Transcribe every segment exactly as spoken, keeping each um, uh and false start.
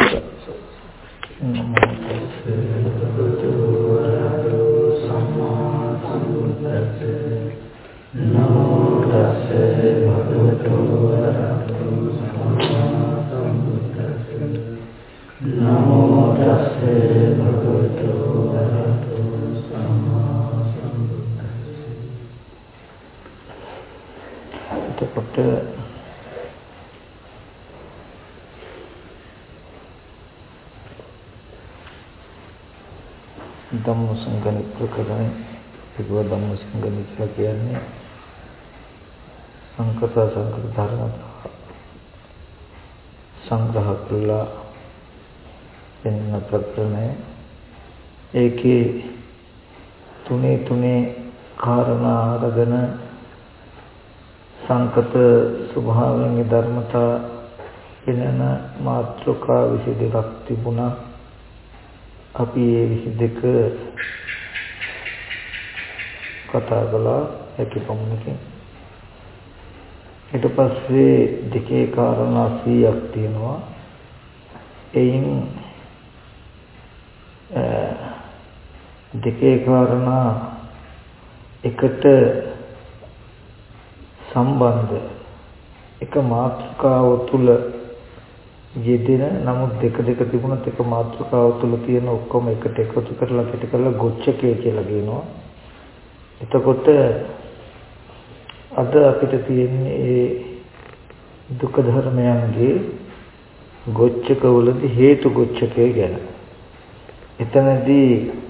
ධම්මසංගණි ප්‍රකරණය ඒකව ධම්මසංගණි කියලා කියන්නේ සංකත සංකත ධර්ම සංග්‍රහ කළා එන්න ප්‍රකරණය ඒකේ තුනේ තුනේ කාරණා අරගෙන සංකත ස්වභාවයෙන් ධර්මතා වෙනන මාත්‍රකා විශේෂ දෙකක් තිබුණා. අපි ඒ විශේෂ දෙක කතා කළා ඒකේ පොමුණකින්. ඊට පස්සේ දෙකේ කාරණා සීයක් තියෙනවා. එයින් දෙකේ කාරණා එකට සම්බන්ධ එක මාත්‍රිකාව තුල යෙදෙන නමුත් දෙක දෙක තිබුණත් එක මාත්‍රිකාව තුල තියෙන ඔක්කොම එකට එකතු කරලා පිට කරලා ගොච්ඡකය කියලා කියනවා. එතකොට අද අපිට තියෙන්නේ ඒ දුක ධර්මයන්ගේ ගොච්ඡකවලදී හේතු ගොච්ඡකය ගැන. එතනදී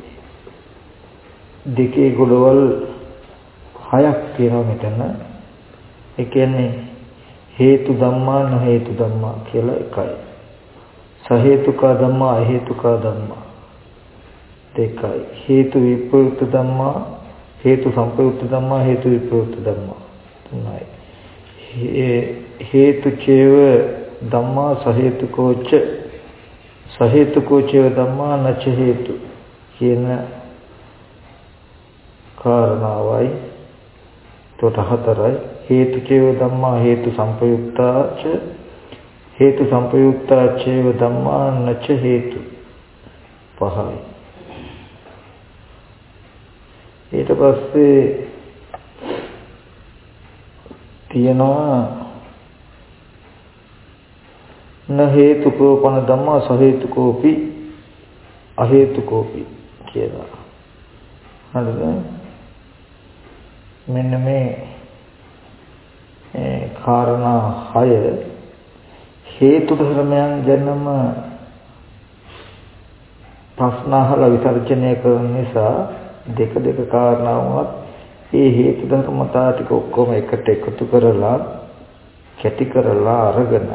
දෙකේ ගොඩවල් හයක් තියෙනවා මෙතන. ඒ කියන්නේ හේතු ධම්මා න හේතු ධම්මා කියලා එකයි. සහේතුක ධම්මා අහේතුක ධම්මා දෙකයි. හේතු විප්‍රයුක්ත ධම්මා හේතු සංප්‍රයුක්ත ධම්මා හේතු විප්‍රයුක්ත ධම්මා තුනයි. හේතු චේව ධම්මා සහේතුකෝච සහේතුකෝචේව ධම්මා නච හේතු කියන කාරණාවයි තොට හතරයි. හේතු චේව ධම්මා හේතු සංපයුක්තාච හේතු සංපයුක්තා චේව ධම්මා නච හේතු පහයි. ඊට පස්සේ තියෙනවා න හේතුකෝපන ධම්මා සහේතුකෝපි අහේතුකෝපි කියලා. හරිද? මෙන්න මේ ඒ කාරණා හය හේතු ධර්මයන් ගැනම ප්‍රශ්න අහලා විචර්ජනය කරන නිසා දෙක දෙක කාරණාවක් ඒ හේතු ධර්මතා ටික ඔක්කොම එකට එකතු කරලා කැටි කරලා අරගෙන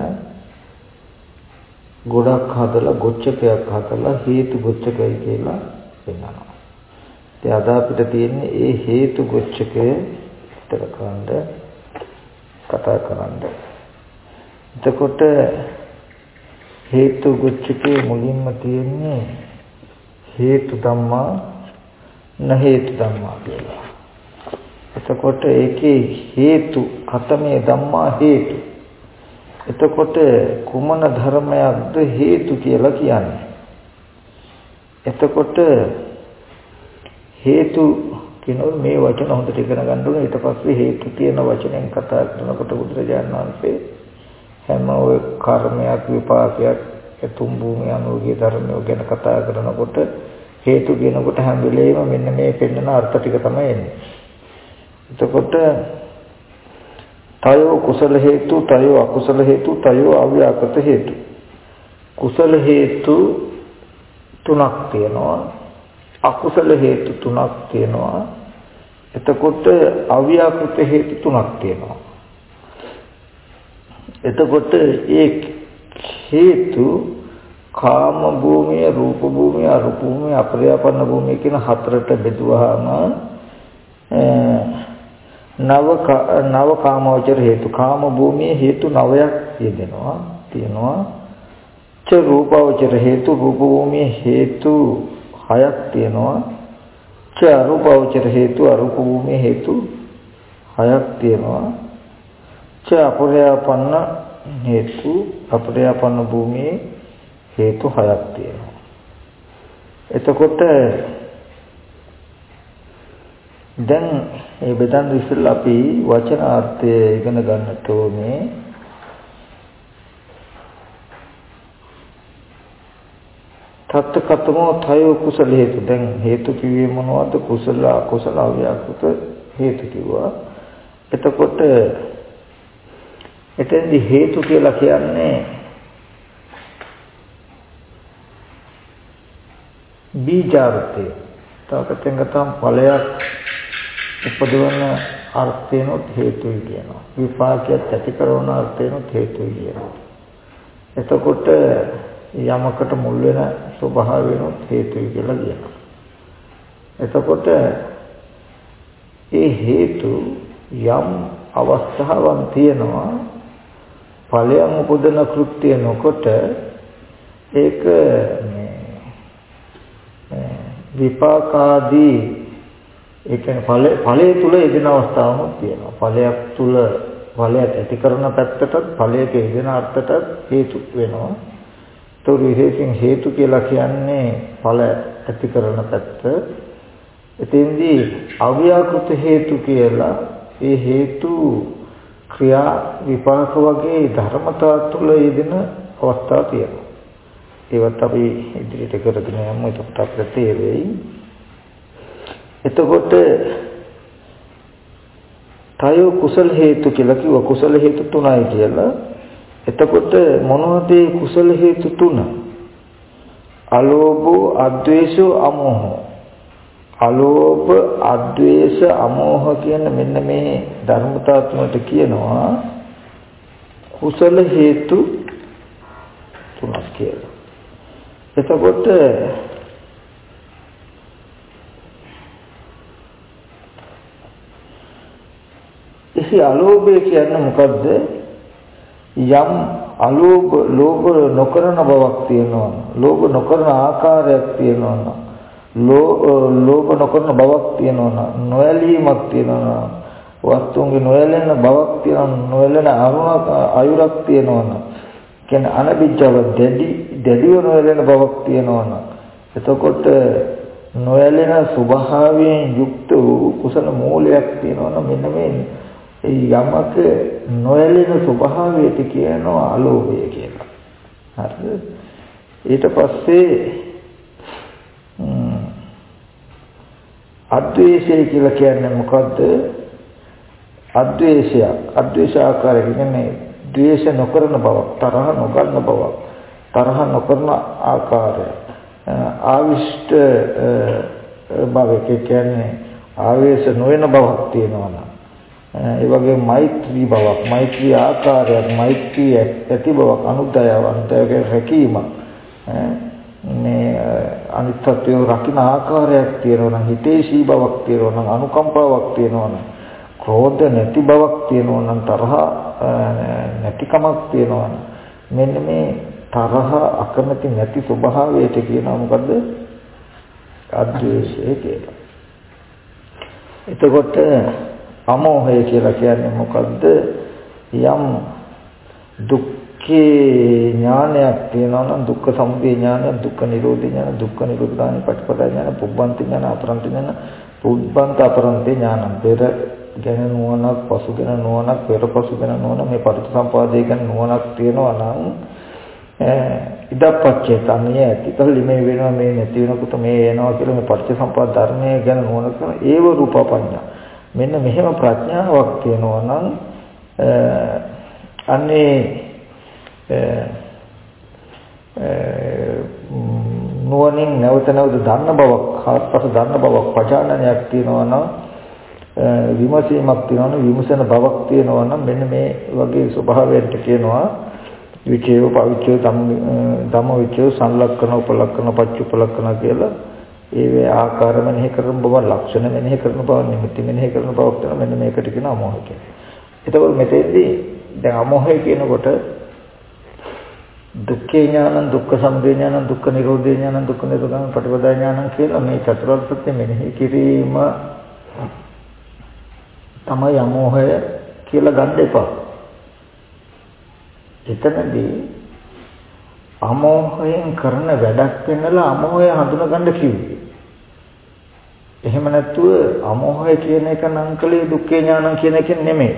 ගොඩක් හදලා ගොච්ඡකයක් හදලා හේතු ගොච්ඡකයි කියලා වෙනවා. ඉතින් අද අපිට තියෙන්නේ ඒ හේතු ගොච්ඡකය විතර කරන්න කතා කරන්න. එතකොට හේතු ගොච්ඡකේ මුලින්ම තියෙන්නේ හේතු ධම්මා න හේතු ධම්මා කියලා. එතකොට ඒකේ හේතු කතමේ ධම්මා හේතු. එතකොට කුමන ධර්මයක්ද හේතු කියලා කියන්නේ? එතකොට හේතු කියනොත් මේ වචන හොඳට ඉගෙන ගන්න ඕනේ. ඊට පස්සේ හේතු කියන වචනෙන් කතා කරනකොට බුදුරජාණන් වහන්සේ හැම ඔය කර්මයක් විපාකයක් තුන් භූමිය අනුගේ ධර්මය ගැන කතා කරනකොට හේතු කියනකොට හැම වෙලේම මෙන්න මේ පෙන්නන අර්ථ ටික තමයි එන්නේ. එතකොට තයෝ කුසල හේතු තයෝ අකුසල හේතු තයෝ අව්‍යාකෘත හේතු. කුසල හේතු තුනක් තියෙනවා. අකුසල හේතු තුනක් තියෙනවා. එතකොට අව්‍යාකෘත හේතු තුනක් තියෙනවා. එතකොට ඒ හේතු කාම භූමිය, රූප භූමිය, අරූප භූමිය, අපරියාපන්න භූමිය කියන හතරට බෙදුවාම නව නව කාමවචර හේතු කාම භූමියේ හේතු නවයක් යෙදෙනවා තියෙනවා. ච රූපවචර හේතු රූප භූමියේ හේතු හයක් තියෙනවා. ච අරූපවචර හේතු අරූප භූමියේ හේතු හයක් තියෙනවා. ච අපරියාපන්න හේතු අපරියාපන්න භූමියේ හේතු හයක් තියෙනවා. එතකොට දැන් මේ බෙදන් ඉස්සෙල්ලා අපි වචනාර්ථය ඉගෙන ගන්නට ඕනේ. තත්කතමෝ තයෝ කුසල හේතු. දැන් හේතු කිව්වේ මොනවද? කුසල අකුසල අව්‍යාකෘත හේතු කිව්වා. එතකොට එතෙන්දි හේතු කියලා කියන්නේ බීජාර්ථය. තවකටෙන් ගතම් ඵලයක් උපදවන අර්ථයනොත් හේතුයි කියනවා. විපාකයක් ඇති කරන අර්ථයනොත් හේතුයි කියනවා. එතකොට යමකට මුල් වෙන ස්වභාවයනොත් හේතුයි කියලා කියනවා. එතකොට ඒ හේතු යම් අවස්ථාවක් තියෙනවා ඵලයන් උපදන කෘත්‍ය නොකොට ඒක විපාකාදී ඒ කියන්නේ ඵල ඵලයේ තුල යෙදෙන අවස්ථාවක් තියෙනවා. ඵලයක් තුල ඵලයක් ඇති කරන පැත්තටත් ඵලයක යෙදෙන අර්ථයටත් හේතු වෙනවා. ඒතොර විශේෂයෙන් හේතු කියලා කියන්නේ ඵල ඇති කරන පැත්ත. එතෙන්දී අව්‍යාකෘත හේතු කියලා ඒ හේතු ක්‍රියා විපාක වගේ ධර්මතා තුල යෙදෙන අවස්ථා තියෙනවා. ඒවත් අපි ඉදිරියට කරගෙන යමු. එතකොට අපිට තේරෙයි. එතකොට තයෝ කුසල හේතු කියලා කිව්ව කුසල හේතු තුනයි කියලා. එතකොට මොනවද කුසල හේතු තුන? අලෝභෝ, අද්වේෂෝ, අමෝහෝ. අලෝභ, අද්වේෂ, අමෝහ කියන මෙන්න මේ ධර්මතා තුනට කියනවා කුසල හේතු තුනක් කියලා. එතකොට ඉසි අලෝභය කියන්නේ මොකද්ද? යම් අලෝභ ලෝභ නොකරන බවක් තියෙනවා. ලෝභ නොකරන ආකාරයක් තියෙනවා. ලෝභ නොකරන බවක් තියෙනවා. නොයලීමක් තියෙනවා. වස්තුන්ගේ නොයලෙන බවක් තියෙනවා. නොයලෙන අරුණක් අයුරක් තියෙනවා. කියන්නේ අනබිජ්ජව දෙඩි දෙඩිව නොයලෙන බවක් තියෙනවා. එතකොට නොයලෙන ස්වභාවයෙන් යුක්ත වූ කුසල මූලයක් තියෙනවා. මෙන්න මේ යමක නොයලෙන ස්වභාවයට කියනවා අලෝභය කියලා. හරිද? ඊට පස්සේ අද්වේෂය කියලා කියන්නේ මොකද්ද? අද්වේෂය අද්වේෂ ආකාරය කියන්නේ ද්වේෂ නොකරන බවක්, තරහ නොගන්න බවක්, තරහ නොකරන ආකාරය. ආවිෂ්ඨ භාවය කියන්නේ ආවේශ නොවන බවක් තියෙනවා. ඒ වගේ මෛත්‍රී බවක්, මෛත්‍රී ආකාරයක්, මෛත්‍රී ඇති බවක්, අනුදයාව, අනුදයාවගේ රැකීම, මේ අනිත්‍යත්වය රකින්න ආකාරයක් තියෙනවා නම්, හිතේශී බවක් තියෙනවා නම්, අනුකම්පාවක් තියෙනවා නම්, ක්‍රෝධ නැති බවක් තියෙනවා නම්, තරහ නැතිකමක් තියෙනවා නම්, මෙන්න මේ තරහ අකමැති නැති ස්වභාවයට කියනවා මොකද්ද? අද්වේෂය කියලා. එතකොට අමෝහය කියලා කියන්නේ මොකද්ද? යම් දුක්ඛේ ඥානයක් තියෙනවා නම් දුක්ඛ සමුදය ඥානය, දුක්ඛ නිරෝධ ඥාන, දුක්ඛ නිරෝධානි පටිපදා ඥාන, පුබ්බන්ති ඥාන, අපරන්ති ඥාන, පුබ්බන්ත අපරන්ති ඥාන. පෙර ගැන නුවණක්, පසු ගැන නුවණක්, පෙර පසු ගැන නුවණ, මේ පටිච්චසමුප්පාදේ ගැන නුවණක් තියෙනවා නම් ඉදප්පච්චේ තනිය ඇතිකල්ලි මේ වෙනවා මේ නැති වෙනකොට මේ එනවා කියලා මේ පටිච්චසමුප්පාද ධර්මයේ ගැන නුවණ කරන ඒව රූපපඤ්ඤා. මෙන්න මෙහෙම ප්‍රඥාවක් තියෙනවා නම් අනේ නුවණින් නැවත නැවත දන්න බවක්, හත්පස දන්න බවක්, පජානනයක් තියෙනවා නම්, විමසීමක් තියෙනවා නම්, විමසන බවක් තියෙනවා නම් මෙන්න මේ වගේ ස්වභාවයන්ට කියනවා විචේව පවිචේව ධම්ම විචේව සංලක්කන උපලක්කන පච්චුපලක්කන කියලා. ඒ ආකාර මෙනෙහි කරන බව, ලක්ෂණ මෙනෙහි කරන බව, නිමිති මෙනෙහි කරන බවක් තමයි මෙන්න මේකට කියන අමෝහය කියන්නේ. එතකොට මෙතෙන්දී දැන් අමෝහය කියනකොට දුක්ඛේ ඥානං, දුක්ඛ සමුදය ඥානං, දුක්ඛ නිරෝධේ ඥානං, දුක්ඛ නිරෝධානං පටිපදා ඥානං කියලා මේ චතුරාර්ය සත්‍ය මෙනෙහි කිරීම තමයි අමෝහය කියලා ගන්න එපා. එතනදී අමෝහයෙන් කරන වැඩක් වෙන්නලා අමෝහය හඳුනගන්න කිව්වේ. එහෙම නැතුව අමෝහය කියන එක නම් කලේ දුක්ඛ ඥානං කියන එක නෙමෙයි.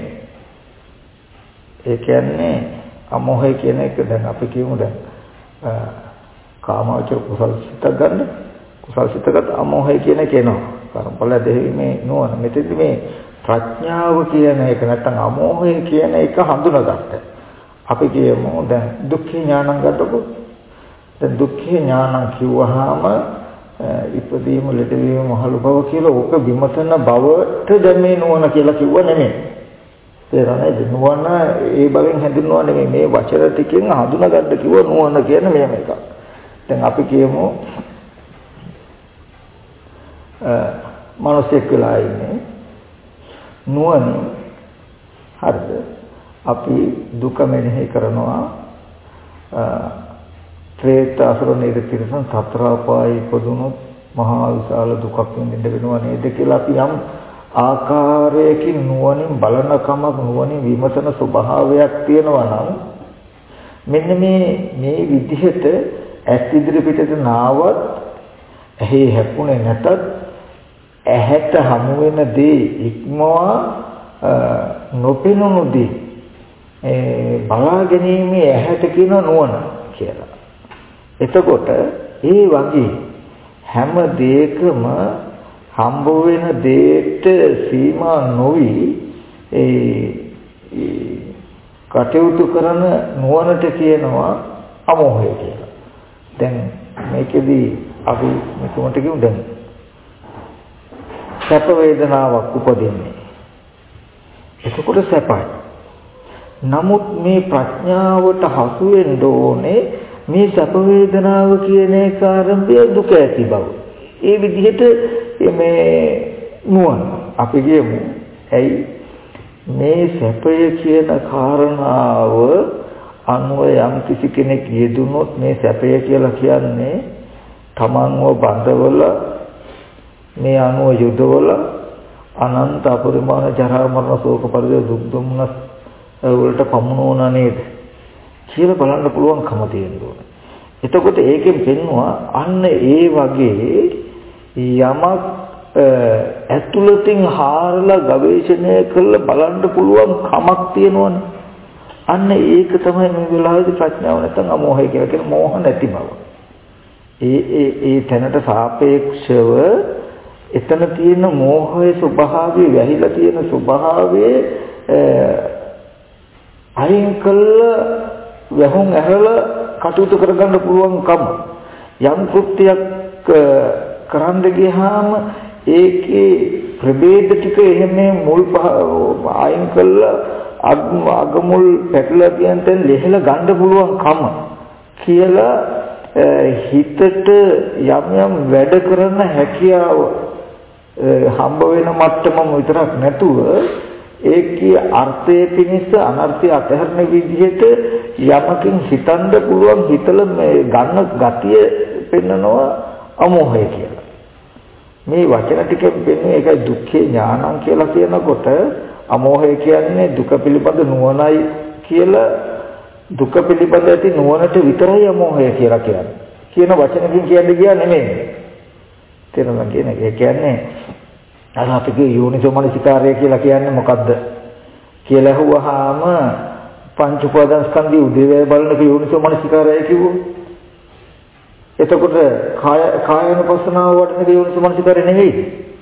ඒ කියන්නේ අමෝහය කියන එක දැන් අපි කියමු දැන් කාමවචර කුසල සිත ගන්න. කුසල සිත ගත අමෝහය කියන එක එනවා. කර්මඵල දෙහිමේ නුවණ. මෙතෙදි මේ ප්‍රඥාව කියන එක නැත්නම් අමෝහය කියන එක හඳුනාගත්ත. අපි කියමු දැන් දුක්ඛ ඥානං ගන්නකො. දැන් දුක්ඛ ඥානං කිව්වහම ඉපදීම ලෙඩවීම මහලු බව කියලා ඕක විමසන බවට දැන් මේ නුවණ කියලා කිව්ව නෙමෙයි. තේරෙනවද? නුවණ ඒ බවෙන් හැඳින්වුවා නෙමෙයි. මේ වචන ටිකෙන් හඳුනාගන්න කිව්ව නුවණ කියන මෙහෙම එකක්. දැන් අපි කියමු මිනිසෙක් වෙලා ඉන්නේ නුවණ හරිද? අපි දුක මෙනෙහි කරනවා ත්‍රේත අසුර නිරතිරසන් සතර අපායේ ඉපදුනොත් මහා විශාල දුකක් විඳින්න වෙනවා නේද කියලා අපි යම් ආකාරයකින් නුවණින් බලන කමක් නුවණින් විමසන ස්වභාවයක් තියෙනවා නම් මෙන්න මේ මේ විදිහට ඇස් ඉදිරි පිටට නාවත් ඇහි හැපුණේ නැතත් ඇහැට හමු වෙන දේ ඉක්මවා නොපෙනුණු දේ ඒ බලා ගැනීමේ ඇහැට කියන නුවණ කියලා. එතකොට ඒ වගේ හැම දෙයකම හම්බ වෙන දෙයට සීමා නොවි ඒ කටයුතු කරන නුවණට කියනවා අමෝහය කියලා. දැන් මේකෙදී අපි මෙතනට කියමු දැන් සැප වේදනාවක් උපදින්නේ. එතකොට සැපයි. නමුත් මේ ප්‍රඥාවට හසු වෙන්න ඕනේ මේ සැප වේදනාව කියන එක ආරම්භය දුක ඇති බව. ඒ විදිහට මේ නුවණ අපි කියමු. ඇයි මේ සැපය කියන කාරණාව අනුව යම් කිසි කෙනෙක් යෙදුනොත් මේ සැපය කියලා කියන්නේ තමන්ව බඳවල මේ අනුව යුදවල අනන්ත අපරිමාණ ජරා මරණ ශෝක පරිදේ දුක් දුම්නස් වලට පමුණුවනා නේද කියලා බලන්න පුළුවන්කම තියෙනවා. එතකොට ඒකෙන් පෙන්නවා අන්න ඒ වගේ යමක් ඇතුළතින් හාරලා ගවේෂණය කරලා බලන්න පුළුවන් කමක් තියෙනවනේ. අන්න ඒක තමයි මේ වෙලාවේදී ප්‍රඥාව නැත්නම් අමෝහය කියලා කියන මෝහ නැති බව. ඒ ඒ ඒ තැනට සාපේක්ෂව එතන තියෙන මෝහයේ ස්වභාවය වැහිලා තියෙන ස්වභාවය අයින් කළා වහුන් ඇරලා කටයුතු කරගන්න පුළුවන්කම යම් කෘත්‍යයක් කරන්න ගියාම ඒකේ ප්‍රභේද ටික එහෙම මුල් අයින් කළා අගමුල් පැටලලා කියන තැන ලෙහෙලා ගන්න පුළුවන්කම කියලා හිතට යම් යම් වැඩ කරන හැකියාව හම්බ වෙන මට්ටමම විතරක් නැතුව ඒකේ අර්ථය පිණිස අනර්ථය අතහැරන විදිහට යමකින් හිතන්න පුළුවන් හිතල මේ ගන්න ගතිය පෙන්නනවා අමෝහය කියලා. මේ වචන ටිකෙන් වෙන්නේ ඒකයි දුක්ඛේ ඥානං කියලා කියනකොට අමෝහය කියන්නේ දුක පිළිබඳ නුවණයි කියලා දුක පිළිබඳ ඇති නුවණට විතරයි අමෝහය කියලා කියන්නේ. කියන වචනකින් කියන්නේ ගියා නෙමෙයි. තේරුණා කියන්නේ ඒ කියන්නේ අර අපි කිය යෝනිසෝ මනසිකාරය කියලා කියන්නේ මොකද්ද කියලා අහුවාම පංච උපාදාන ස්කන්ධය උදේවැය බලනක යෝනිසෝ මනසිකාරය කිව්වොත් එතකොට කාය කායනුපස්සනාව වඩන යෝනිසෝ මනසිකාරය නෙවෙයි.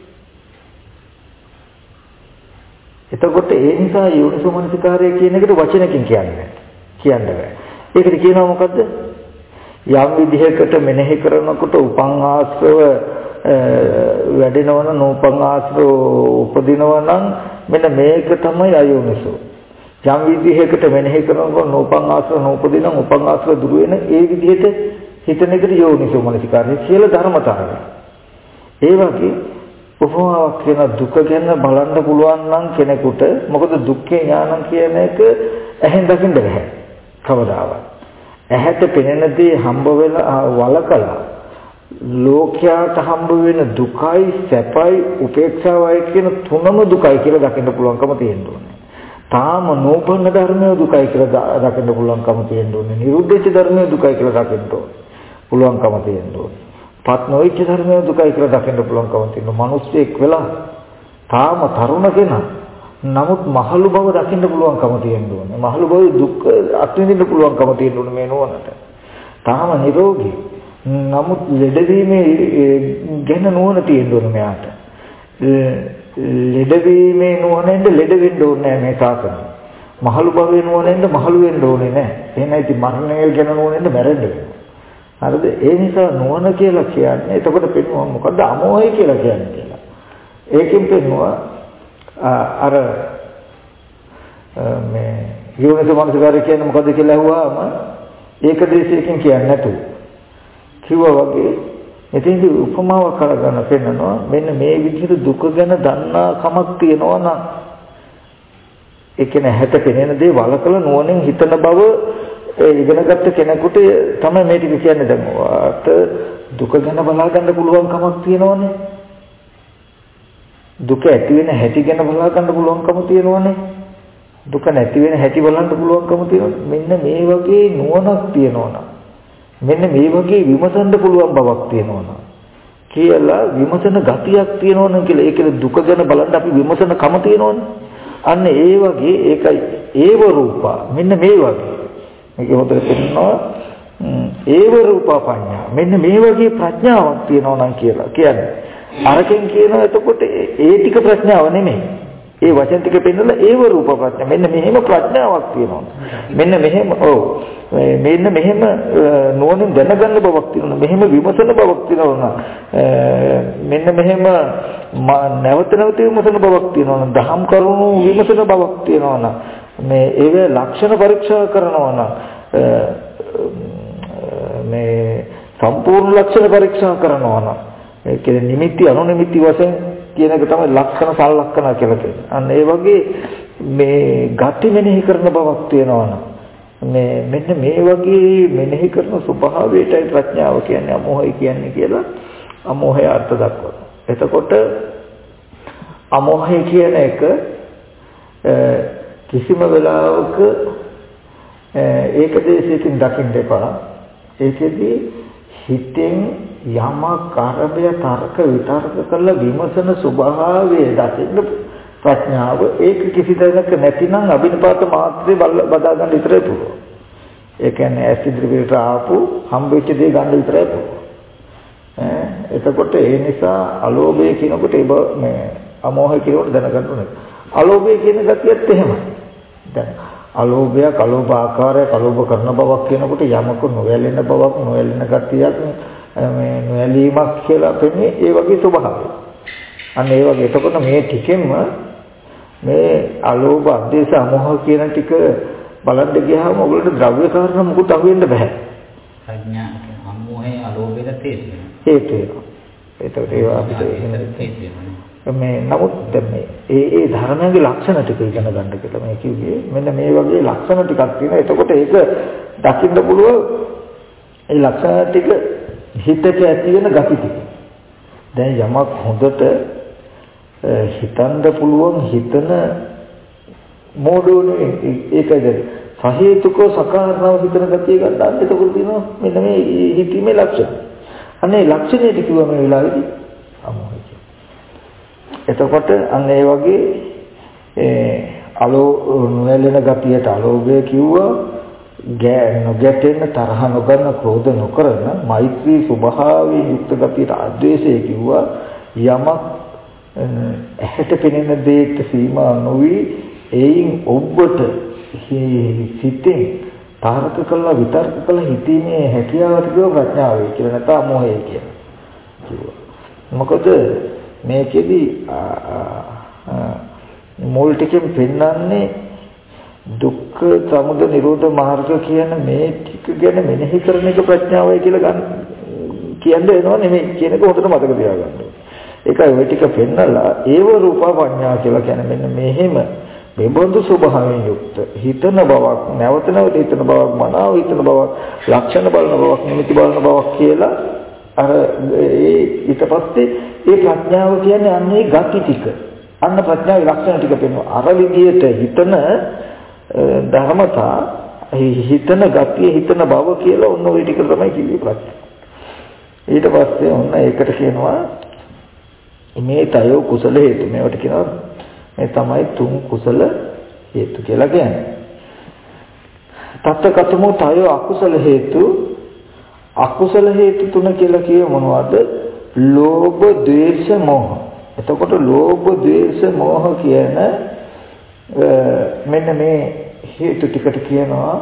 එතකොට ඒ නිසා යෝනිසෝ මනසිකාරය කියන එකට වචනකින් කියන්නේ කියන්න බෑ. ඒකට කියනවා මොකද්ද? යම් විදිහකට මෙනෙහි කරනකොට උපං ආශ්‍රව වැඩෙනවන නූපං ආශ්‍රව උපදිනවනම් මෙන්න මේක තමයි අයෝනිසෝ. යම් විදිහකට මෙනෙහි කරනකොට නූපං ආශ්‍රව නූපදින උපං ආශ්‍රව දුර වෙන ඒ විදිහට හිතන එකට යෝනිසෝ මනසිකාරය කියලා ධර්මතාවය. ඒ වගේ උපමාවක් කියන දුක ගැන බලන්න පුළුවන් නම් කෙනෙකුට මොකද දුක්ඛේ ඥානං කියන එක ඇහෙන් දකින්න බෑ කවදාවත්. ඇහැට පෙනෙන දේ හම්බ වෙලා වලකලා ලෝකයට හම්බ වෙන දුකයි සැපයි උපේක්ෂාවයි කියන තුනම දුකයි කියලා දකින්න පුළුවන්කම තියෙන්න ඕනේ. තාම නෝපන්න ධර්මය දුකයි කියලා දකින්න පුළුවන්කම තියෙන්න ඕනේ. නිරුද්ධ ධර්මය දුකයි කියලා දකින්න ඕනේ. පුළුවන්කම තියෙන්න ඕනේ. පත් නොවිච්ච ධර්මය දුකයි කියලා දකින්න පුළුවන්කම තියෙනවා. මිනිස්සෙක් වෙලා තාම තරුණ කෙනා නමුත් මහලු බව දකින්න පුළුවන්කම තියෙන්න ඕනේ. මහලු බව දුක් අත්විඳින්න පුළුවන්කම තියෙන්න ඕනේ මේ නුවණට. තාම නිරෝගී. නමුත් ලෙඩවීමේ ගැන නුවණ තියෙන්න ඕනේ මෙයාට. ලෙඩවීමේ නුවණෙන්ද ලෙඩ වෙන්න ඕනේ මේ සාසනය. මහලු භවයේ නුවණෙන්ද මහලු වෙන්න ඕනේ නැහැ. එහෙනම් ඉතින් මරණය ගැන නුවණෙන්ද මැරෙන්න වෙනවා. හරිද? ඒ නිසා නුවණ කියලා කියන්නේ එතකොට පෙන්වුවා මොකද්ද අමෝහය කියලා කියන්නේ කියලා. ඒකෙන් පෙන්වුවා අර මේ යෝනිසෝ මනසකාරය කියන්නේ මොකද්ද කියලා අහුවාම ඒක දේශයකින් කියන්නේ නැතුව කිව්වා වගේ එතෙන්දී උපමාවක් කරගෙන පෙන්නනවා මෙන්න මේ විදිහට දුක ගැන දන්නා කමක් තියනවා නම් ඒ කියන්නේ හැට පෙනෙන දේ වලකල නුවණින් හිතන බව ඉගෙනගත්ත කෙනෙකුට තමයි මේ ටික කියන්නේ දැන් වාට දුක ගැන බලා ගන්න පුළුවන් කමක් තියෙනවනේ දුක ඇති වෙන හැටි ගැන බලා ගන්න පුළුවන්කම තියෙනවනේ දුක නැති වෙන හැටි බලන්න පුළුවන්කම තියෙනවා මෙන්න මේ වගේ නුවණක් තියෙනවනම් මෙන්න මේ වගේ විමසන්න පුළුවන් බවක් තියෙනවා කියලා විමසන ගතියක් තියෙනවනම් කියලා ඒකේ දුක ගැන බලන්න අපි විමසන කම තියෙනවනේ අන්න ඒ වගේ ඒකයි ඒව රූපා මෙන්න මේ වගේ මේක හොතට පෙන්නනවා ඒව රූපා පඤ්ඤා මෙන්න මේ වගේ ප්‍රඥාවක් තියෙනවනම් කියලා කියන්නේ අරකින් කියනවා එතකොට ඒ ටික ප්‍රඥාව නෙමෙයි ඒ වචන ටික පෙන්නලා ඒව රූප ප්‍රඥා මෙන්න මෙහෙම ප්‍රඥාවක් තියෙනවා මෙන්න මෙහෙම ඔව් මෙන්න මෙහෙම නුවණින් දැනගන්න බවක් තියෙනවා මෙහෙම විමසන බවක් තියෙනවා මෙන්න මෙහෙම නැවත නැවත විමසන බවක් තියෙනවා දහම් කරුණු විමසන බවක් තියෙනවා මේ ඒවේ ලක්ෂණ පරීක්ෂා කරනවා නම් මේ සම්පූර්ණ ලක්ෂණ පරීක්ෂා කරනවා නම් ඒ කියන්නේ නිමිති අනුනිමිති වශයෙන් කියන එක තමයි ලක්ෂණ සලලක්ෂණ කියලා කියන්නේ. අන්න ඒ වගේ මේ ගති මෙනෙහි කරන බවක් තියෙනවා මේ මෙන්න මේ වගේ මෙනෙහි කරන ස්වභාවයටයි ප්‍රඥාව කියන්නේ අමෝහය කියන්නේ කියලා අමෝහය අර්ථ දක්වනවා. එතකොට අමෝහය කියන එක කිසිම වෙලාවක ඒක දේශයකින් දකින්න එපා. ඒකෙදී හිතෙන් යමක් ආරම්භය තර්ක විතර්ක කරලා විමසන ස්වභාවය දකින්න ප්‍රඥාව ඒක කිසි දෙයක් නැතිනම් අභිනපාත මාත්‍රේ බදා ගන්න විතරයි පුළුවන්. ඒ කියන්නේ ඇස් ඉදිරියට ආපු හම්බෙච්ච දේ ගන්න විතරයි පුළුවන්. ඈ එතකොට ඒ නිසා අලෝභය කියනකොට ඒ මේ අමෝහය කියනකොට දැනගන්න ඕනේ. අලෝභය කියන ගතියත් එහෙමයි. දැන් අලෝභය කලෝභ ආකාරය කලෝභ කරන බවක් කියනකොට යමක නොවැළෙන බවක් නොවැළෙන ගතියක් මේ නොඇලීමක් කියලා පෙන්නේ ඒ වගේ ස්වභාවය. අන්න ඒ වගේ. එතකොට මේ ටිකෙන්ම මේ අලෝභ අධේශ අමෝහ කියන ටික බලන්න ගියාම ඔයගොල්ලෝ ද්‍රව්‍ය කාරණා මුකුත් අහුවෙන්න බෑ. ප්‍රඥා අමෝහය අලෝභයට තේරෙනවා. හේතු වෙනවා. ඒතකොට ඒවා අපිට මේ නමුත් මේ ඒ ඒ ධර්මයේ ලක්ෂණ ටික ඉගෙන ගන්න කියලා මේ කිව්වේ. මෙන්න මේ වගේ ලක්ෂණ ටිකක් තියෙනවා. එතකොට ඒක දකින්න පුළුවන් ඒ ලක්ෂණ ටික හිතට ඇති වෙන gati ටික. දැන් යමක් හොඳට හිතන්න පුළුවන් හිතන මොඩෝනේ ඒකද සහේතුක සකාරණව හිතන gatiය ගන්න. එතකොට තියෙනවා මෙන්න මේ හිතීමේ ලක්ෂණ. අනේ ලක්ෂණයට කිව්ව මේ වෙලාවේදී අමෝහය. එතකොට අන්න ඒ වගේ ඒ අලෝ නොවැළෙන gatiයට අලෝභය කිව්වා නොගැටෙන තරහ නොගන්න ක්‍රෝධ නොකරන මෛත්‍රී ස්වභාවයෙන් යුක්ත ගතියට අද්වේෂය කිව්වා යමක් ඇහැට පෙනෙන දෙයට සීමා නොවි එයින් ඔබට සිතෙන් තාරක කළා විතර්ක කළා හිතීමේ හැකියාවට කියව ප්‍රඥාවයි කියලා නැත්නම් අමෝහය කියලා කිව්වා. මොකද මේකෙදි මුල් ටිකෙන් පෙන්වන්නේ දුක්ඛ සමුදය නිරෝධ මාර්ග කියන මේ ටික ගැන මෙනෙහි කරන එක ප්‍රඥාවයි කියලා ගන්න කියන්නේ එනවා නෙමෙයි කියන එක හොඳට මතක තියාගන්න ඕනේ. ඒකයි ওই ටික පෙන්නලා ඒව රූපා පඤ්ඤා කියලා කියන්නේ මෙන්න මෙහෙම මේ බඳු ස්වභාවයෙන් යුක්ත හිතන බවක් නැවත නැවත හිතන බවක් මනාව හිතන බවක් ලක්ෂණ බලන බවක් නිමිති බලන බවක් කියලා අර ඒ ඊට පස්සේ ඒ ප්‍රඥාව කියන්නේ අන්නේ ගති ටික අන්න ප්‍රඥාවේ ලක්ෂණ ටික පෙන්වනවා. අර විදියට හිතන ධර්මතා හිතන ගතිය හිතන බව කියලා ඔන්න ওই ටික තමයි කිව්වේ ප්‍රඥා. ඊට පස්සේ ඔන්න ඒකට කියනවා මේ තයෝ කුසල හේතු. මේවට කියනවා මේ තමයි තුන් කුසල හේතු කියලා කියන්නේ. තත්කතමෝ තයෝ අකුසල හේතු අකුසල හේතු තුන කියලා කියේ මොනවද? ලෝභ, ද්වේෂ, මෝහ. එතකොට ලෝභ, ද්වේෂ, මෝහ කියන මෙන්න මේ හේතු ටිකට කියනවා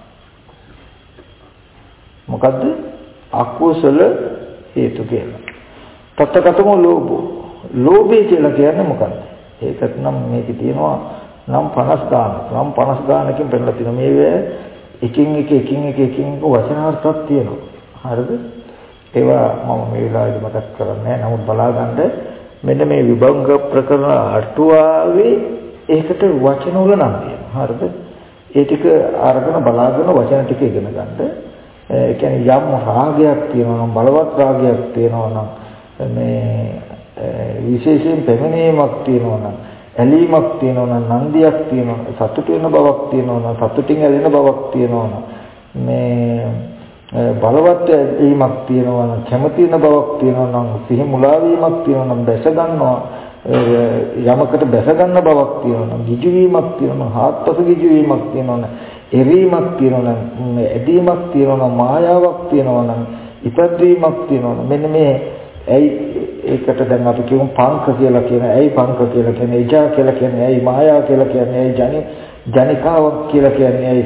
මොකද්ද? අකුසල හේතු කියලා. තත්කතම ලෝභ. ලෝභය කියලා කියන්නේ මොකක්ද? ඒකට නම් මේකේ තියෙනවා නම් පනස් ගානක්. නම් පනස් ගානකින් පෙන්නලා තියෙනවා. මේ එකින් එක එකින් එක එකින් එක වචනාර්ථයක් තියෙනවා. හරිද? ඒවා මම මේ වෙලාවේදී මතක් කරන්නේ නැහැ. නමුත් බලාගන්න මෙන්න මේ විභංග ප්‍රකරණ අටුවාවේ ඒකට වචන වල නම් තියෙනවා. හරිද? ඒ ටික අරගෙන බලාගෙන වචන ටික ඉගෙන ගන්න. ඒ කියන්නේ යම් රාගයක් තියෙනවා නම් බලවත් රාගයක් තියෙනවා නම් මේ විශේෂයෙන් පැමිණීමක් තියෙනවා නම් ඇලීමක් තියෙනවා නම් නන්දියක් තියෙනවා නම් සතුට වෙන බවක් තියෙනවා නම් සතුටින් ඇලෙන බවක් තියෙනවා නම් මේ බලවත් ඇලීමක් තියෙනවා නම් කැමති වෙන බවක් තියෙනවා නම් සිහි මුලා වීමක් තියෙනවා නම් දැස ගන්නවා යමකට බැස ගන්න බවක් තියෙනවා නම් ගිජු වීමක් තියෙනවා නම් හාත්පස ගිජු වීමක් තියෙනවා නම් එරීමක් තියෙනවා නම් ඇදීමක් තියෙනවා නම් මායාවක් තියෙනවා නම් ඉපදවීමක් තියෙනවා නම් මෙන්න මේ ඇයි ඒකට දැන් අපි කියමු පංක කියලා කියන ඇයි පංක කියලා කියන්නේ ඉජා කියලා කියන්නේ ඇයි මායාව කියලා කියන්නේ ඇයි ජනි ජනිකාවක් කියලා කියන්නේ ඇයි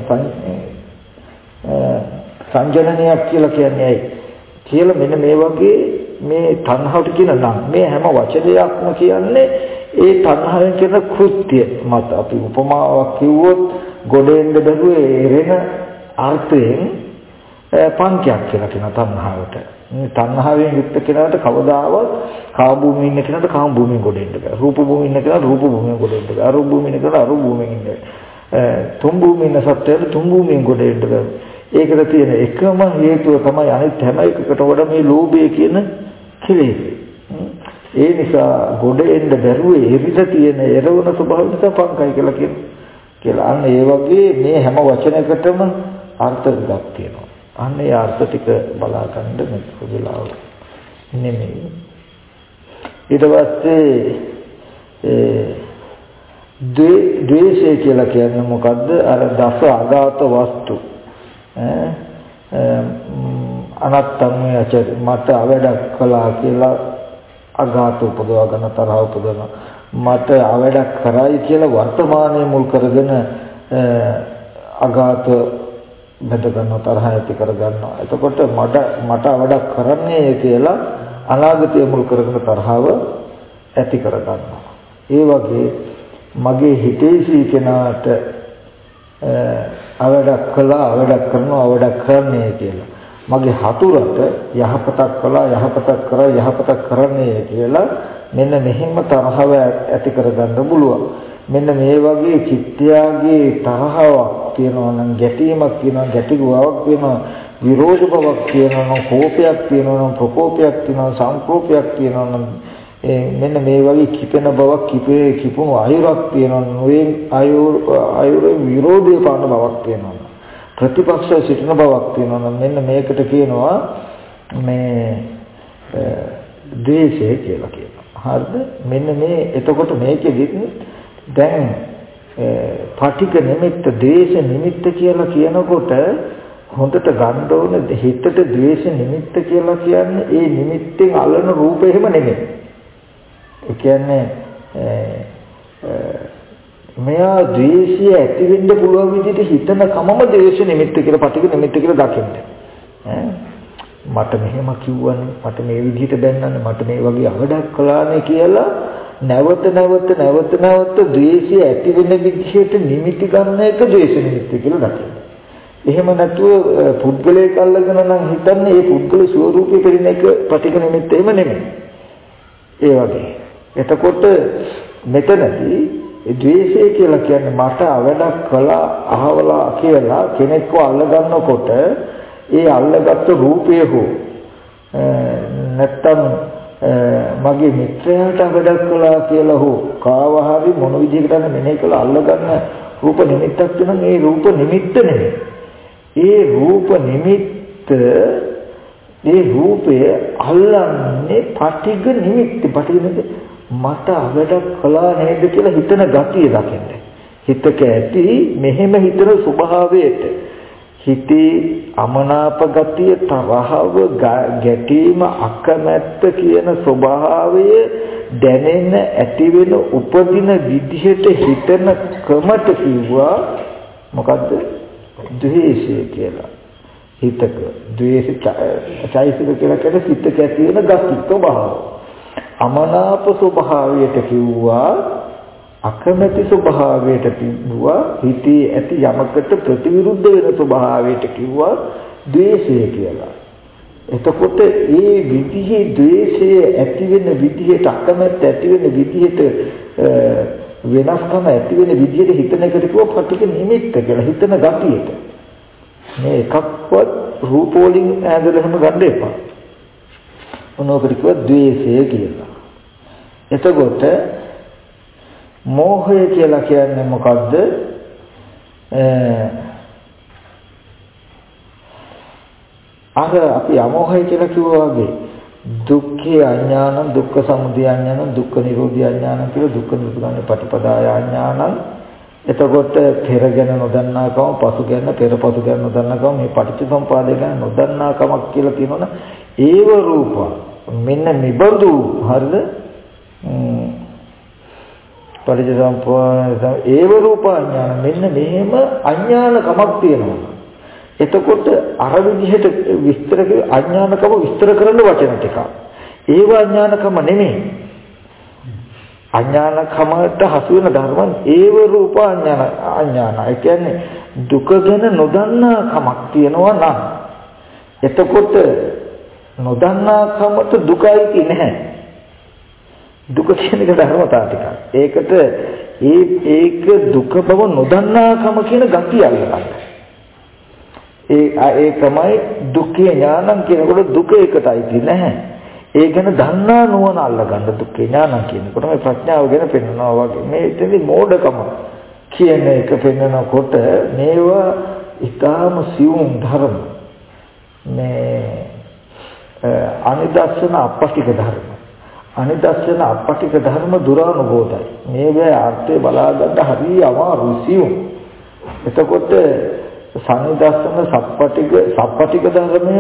සංජනනයක් කියලා කියන්නේ ඇයි කියලා මෙන්න මේ වගේ මේ තණ්හාවට කියන නම් මේ හැම වචනයක්ම කියන්නේ ඒ තණ්හාවෙන් කරන කෘත්‍ය මත අපි උපමාවක් කිව්වොත් ගොඩෙන්ද බැලුවේ එරෙන අර්ථයෙන් පංකයක් කියලා කියන තණ්හාවට. මේ තණ්හාවෙන් යුක්ත කෙනාට කවදාවත් කාම භූමියේ ඉන්න කෙනාට කාම භූමියෙන් ගොඩෙන්න බෑ. රූප භූමියේ ඉන්න කෙනාට රූප භූමියෙන් ගොඩෙන්න බෑ. අරූප භූමියේ ඉන්න කෙනාට අරූප භූමියෙන් ඉන්න බෑ. තුන් භූමියේ ඉන්න සත්‍යයට තුන් භූමියෙන් ගොඩෙන්න බෑ. ඒකට තියෙන එකම හේතුව තමයි අනිත් හැම එකකට වඩා මේ ලෝභය කියන කෙලෙස්. ඒ නිසා ගොඩ එන්න බැරුවේ එරිලා තියෙන එරවන ස්වභාවය නිසා පංකයි කියලා කියන කියලා. අන්න ඒ වගේ මේ හැම වචනයකටම අර්ථ දෙකක් තියෙනවා. අන්න ඒ අර්ථ ටික බලා ගන්න මේ වෙලාව නෙමෙයි. ඊට පස්සේ ඒ ද්වේෂය කියලා කියන්නේ මොකද්ද? අර දස අගාත වස්තු අනත්තම් යචරි මට අවඩක් කළා කියලා අගාත උපදවා ගන්න තරහ උපදවන මට අවඩක් කරයි කියලා වර්තමානයේ මුල් කරගෙන අගාත බඳ ගන්න තරහ ඇති කර ගන්නවා. එතකොට මට මට අවඩක් කරන්නේ කියලා අනාගතය මුල් කරගෙන තරහව ඇති කර ගන්නවා. ඒ වගේ මගේ හිතේ සීකනාට අවඩක් කළා අවඩක් කරනවා අවඩක් කරන්නේ කියලා. මගේ හතුරට යහපතක් කළා යහපතක් කරා යහපතක් කරන්නේ කියලා මෙන්න මෙහිම තරහව ඇති කරගන්න පුළුවන්. මෙන්න මේ වගේ චිත්තයාගේ තරහවක් තියෙනවා නම් ගැටීමක් තියෙනවා ගැටිගුවක් තියෙනවා විරෝධ බවක් තියෙනවා නම් කෝපයක් තියෙනවා නම් ප්‍රකෝපයක් තියෙනවා සංකෝපයක් තියෙනවා නම් මෙන්න මේ වගේ කිපෙන බවක් කිපේ කිපුණු අයුරක් තියෙනවා නොයෙන් අයුර අයුරේ විරෝධය පාන බවක් තියෙනවා ප්‍රතිපක්ෂව සිටින බවක් තියෙනවා නම් මෙන්න මේකට කියනවා මේ ද්වේෂය කියලා කියනවා. හරිද? මෙන්න මේ එතකොට මේකෙදි දැන් පාටික නිමිත්ත ද්වේෂ නිමිත්ත කියලා කියනකොට හොඳට ගන්න ඕන හිතට ද්වේෂ නිමිත්ත කියලා කියන්නේ ඒ නිමිත්තෙන් අලන රූපය එහෙම නෙමෙයි. ඒ කියන්නේ මෙයා ද්වේෂය ඇති වෙන්න පුළුවන් විදිහට හිතන කමම ද්වේෂ නිමිත්ත කියලා පටික නිමිත්ත කියලා දකින්න. ඈ මට මෙහෙම කිව්වනේ මට මේ විදිහට දැනන්නේ මට මේ වගේ අවඩක් කළානේ කියලා නැවත නැවත නැවත නැවත ද්වේෂය ඇති වෙන විදිහට නිමිති ගන්න එක ද්වේෂ නිමිත්ත කියලා දකින්න. එහෙම නැතුව පුද්ගලයෙක් අල්ලගෙන නම් හිතන්නේ ඒ පුද්ගල ස්වરૂපේ පෙරෙන එක පටික නිමිත්ත එහෙම නෙමෙයි. ඒ වගේ. එතකොට මෙතනදී ද්වේෂය කියලා කියන්නේ මට අවඩක් කළා අහවලා කියලා කෙනෙක්ව අල්ල ගන්නකොට ඒ අල්ලගත්තු රූපය හෝ නැත්තම් මගේ මිත්‍රයාට වැඩක් කළා කියලා හෝ කාව හරි මොන විදිහකට හරි මෙනෙහි කළා අල්ලගන්න රූප නිමිත්තක් තියෙනවා. මේ රූප නිමිත්ත නෙමෙයි. ඒ රූප නිමිත්ත ඒ රූපය අල්ලන්නේ පටිඝ නිමිත්ත. පටිඝ මට වැඩක් කළා නේද කියලා හිතන ගතිය දකින්න. හිතක ඇති මෙහෙම හිතන ස්වභාවයට හිතේ අමනාප ගතිය, තරහව, ගැටීම, අකමැත්ත කියන ස්වභාවය දැනෙන ඇති වෙන උපදින විදිහට හිතන ක්‍රමට කිව්වා මොකද්ද? ද්වේෂය කියලා. හිතක ද්වේෂ චෛතසික කියලා කියන හිතක ඇති වෙන ගති ස්වභාවය. අමනාප ස්වභාවයට කිව්වා අකමැති ස්වභාවයට කිව්වා හිතේ ඇති යමකට ප්‍රතිවිරුද්ධ වෙන ස්වභාවයට කිව්වා ද්වේෂය කියලා. එතකොට මේ විදිහේ ද්වේෂය ඇති වෙන විදිහට අකමැත්ත ඇති වෙන විදිහට වෙනස්කම ඇති වෙන විදිහට හිතන එකට කිව්වා පටිඝ නිමිත්ත කියලා. හිතන ගතියට මේ එකක්වත් රූප වලින් ඈදලා හැම ගන්න එපා. මොනෝකට කිව්වා ද්වේෂය කියලා. එතකොට මෝහය කියලා කියන්නේ මොකද්ද? අර අපි අමෝහය කියලා කිව්වා වගේ දුක්ඛේ අඥානං, දුක්ඛ සමුදය අඥානං, දුක්ඛ නිරෝධය අඥානං කියලා දුක්ඛ නිරෝධ පටිපදාය අඥානං. එතකොට පෙර ගැන නොදන්නාකම, පසු ගැන, පෙරපසු ගැන නොදන්නාකම, මේ පටිච්චසමුපාදය ගැන නොදන්නාකමක් කියලා කියනවනේ. ඒව රූප මෙන්න නිබඳු හරිද? පටිච්චසමුප්පාද ඒව රූප අඥාන මෙන්න මෙහෙම අඥානකමක් තියෙනවා. එතකොට අර විදිහට විස්තර කර අඥානකම විස්තර කරන වචන ටික. ඒව අඥානකම නෙමෙයි. අඥානකමට හසු වෙන ධර්මයන් ඒව රූප අඥාන අඥාන. ඒ කියන්නේ දුක ගැන නොදන්නා කමක් තියෙනවා නම් එතකොට නොදන්නා කමට දුකයි නැහැ. දුක කියන එක ධර්මතාව ටිකක්. ඒකට ඒ ඒක දුක බව නොදන්නාකම කියන ගතිය අල්ලගන්න. ඒ ඒකමයි දුක්ඛේ ඥානං කියනකොට දුක එකටයි නැහැ. ඒ ගැන දන්නා නුවණ අල්ලගන්න දුක්ඛේ ඥානං කියනකොට මේ ප්‍රඥාව ගැන පෙන්වනවා වගේ. මේ ඉතින් මෝඩකම කියන එක පෙන්වනකොට මේවා ඊටාම සියුම් ධර්ම. මේ අනිදර්ශන අපටික ධර්ම. අනිදර්ශන අපටික ධර්ම දුරානුබෝධයි. මේවේ අර්ථය බලා ගන්න හරිය අමාරුයි සියුම්. එතකොට සනිදර්ශන සප්පටික සප්පටික ධර්මය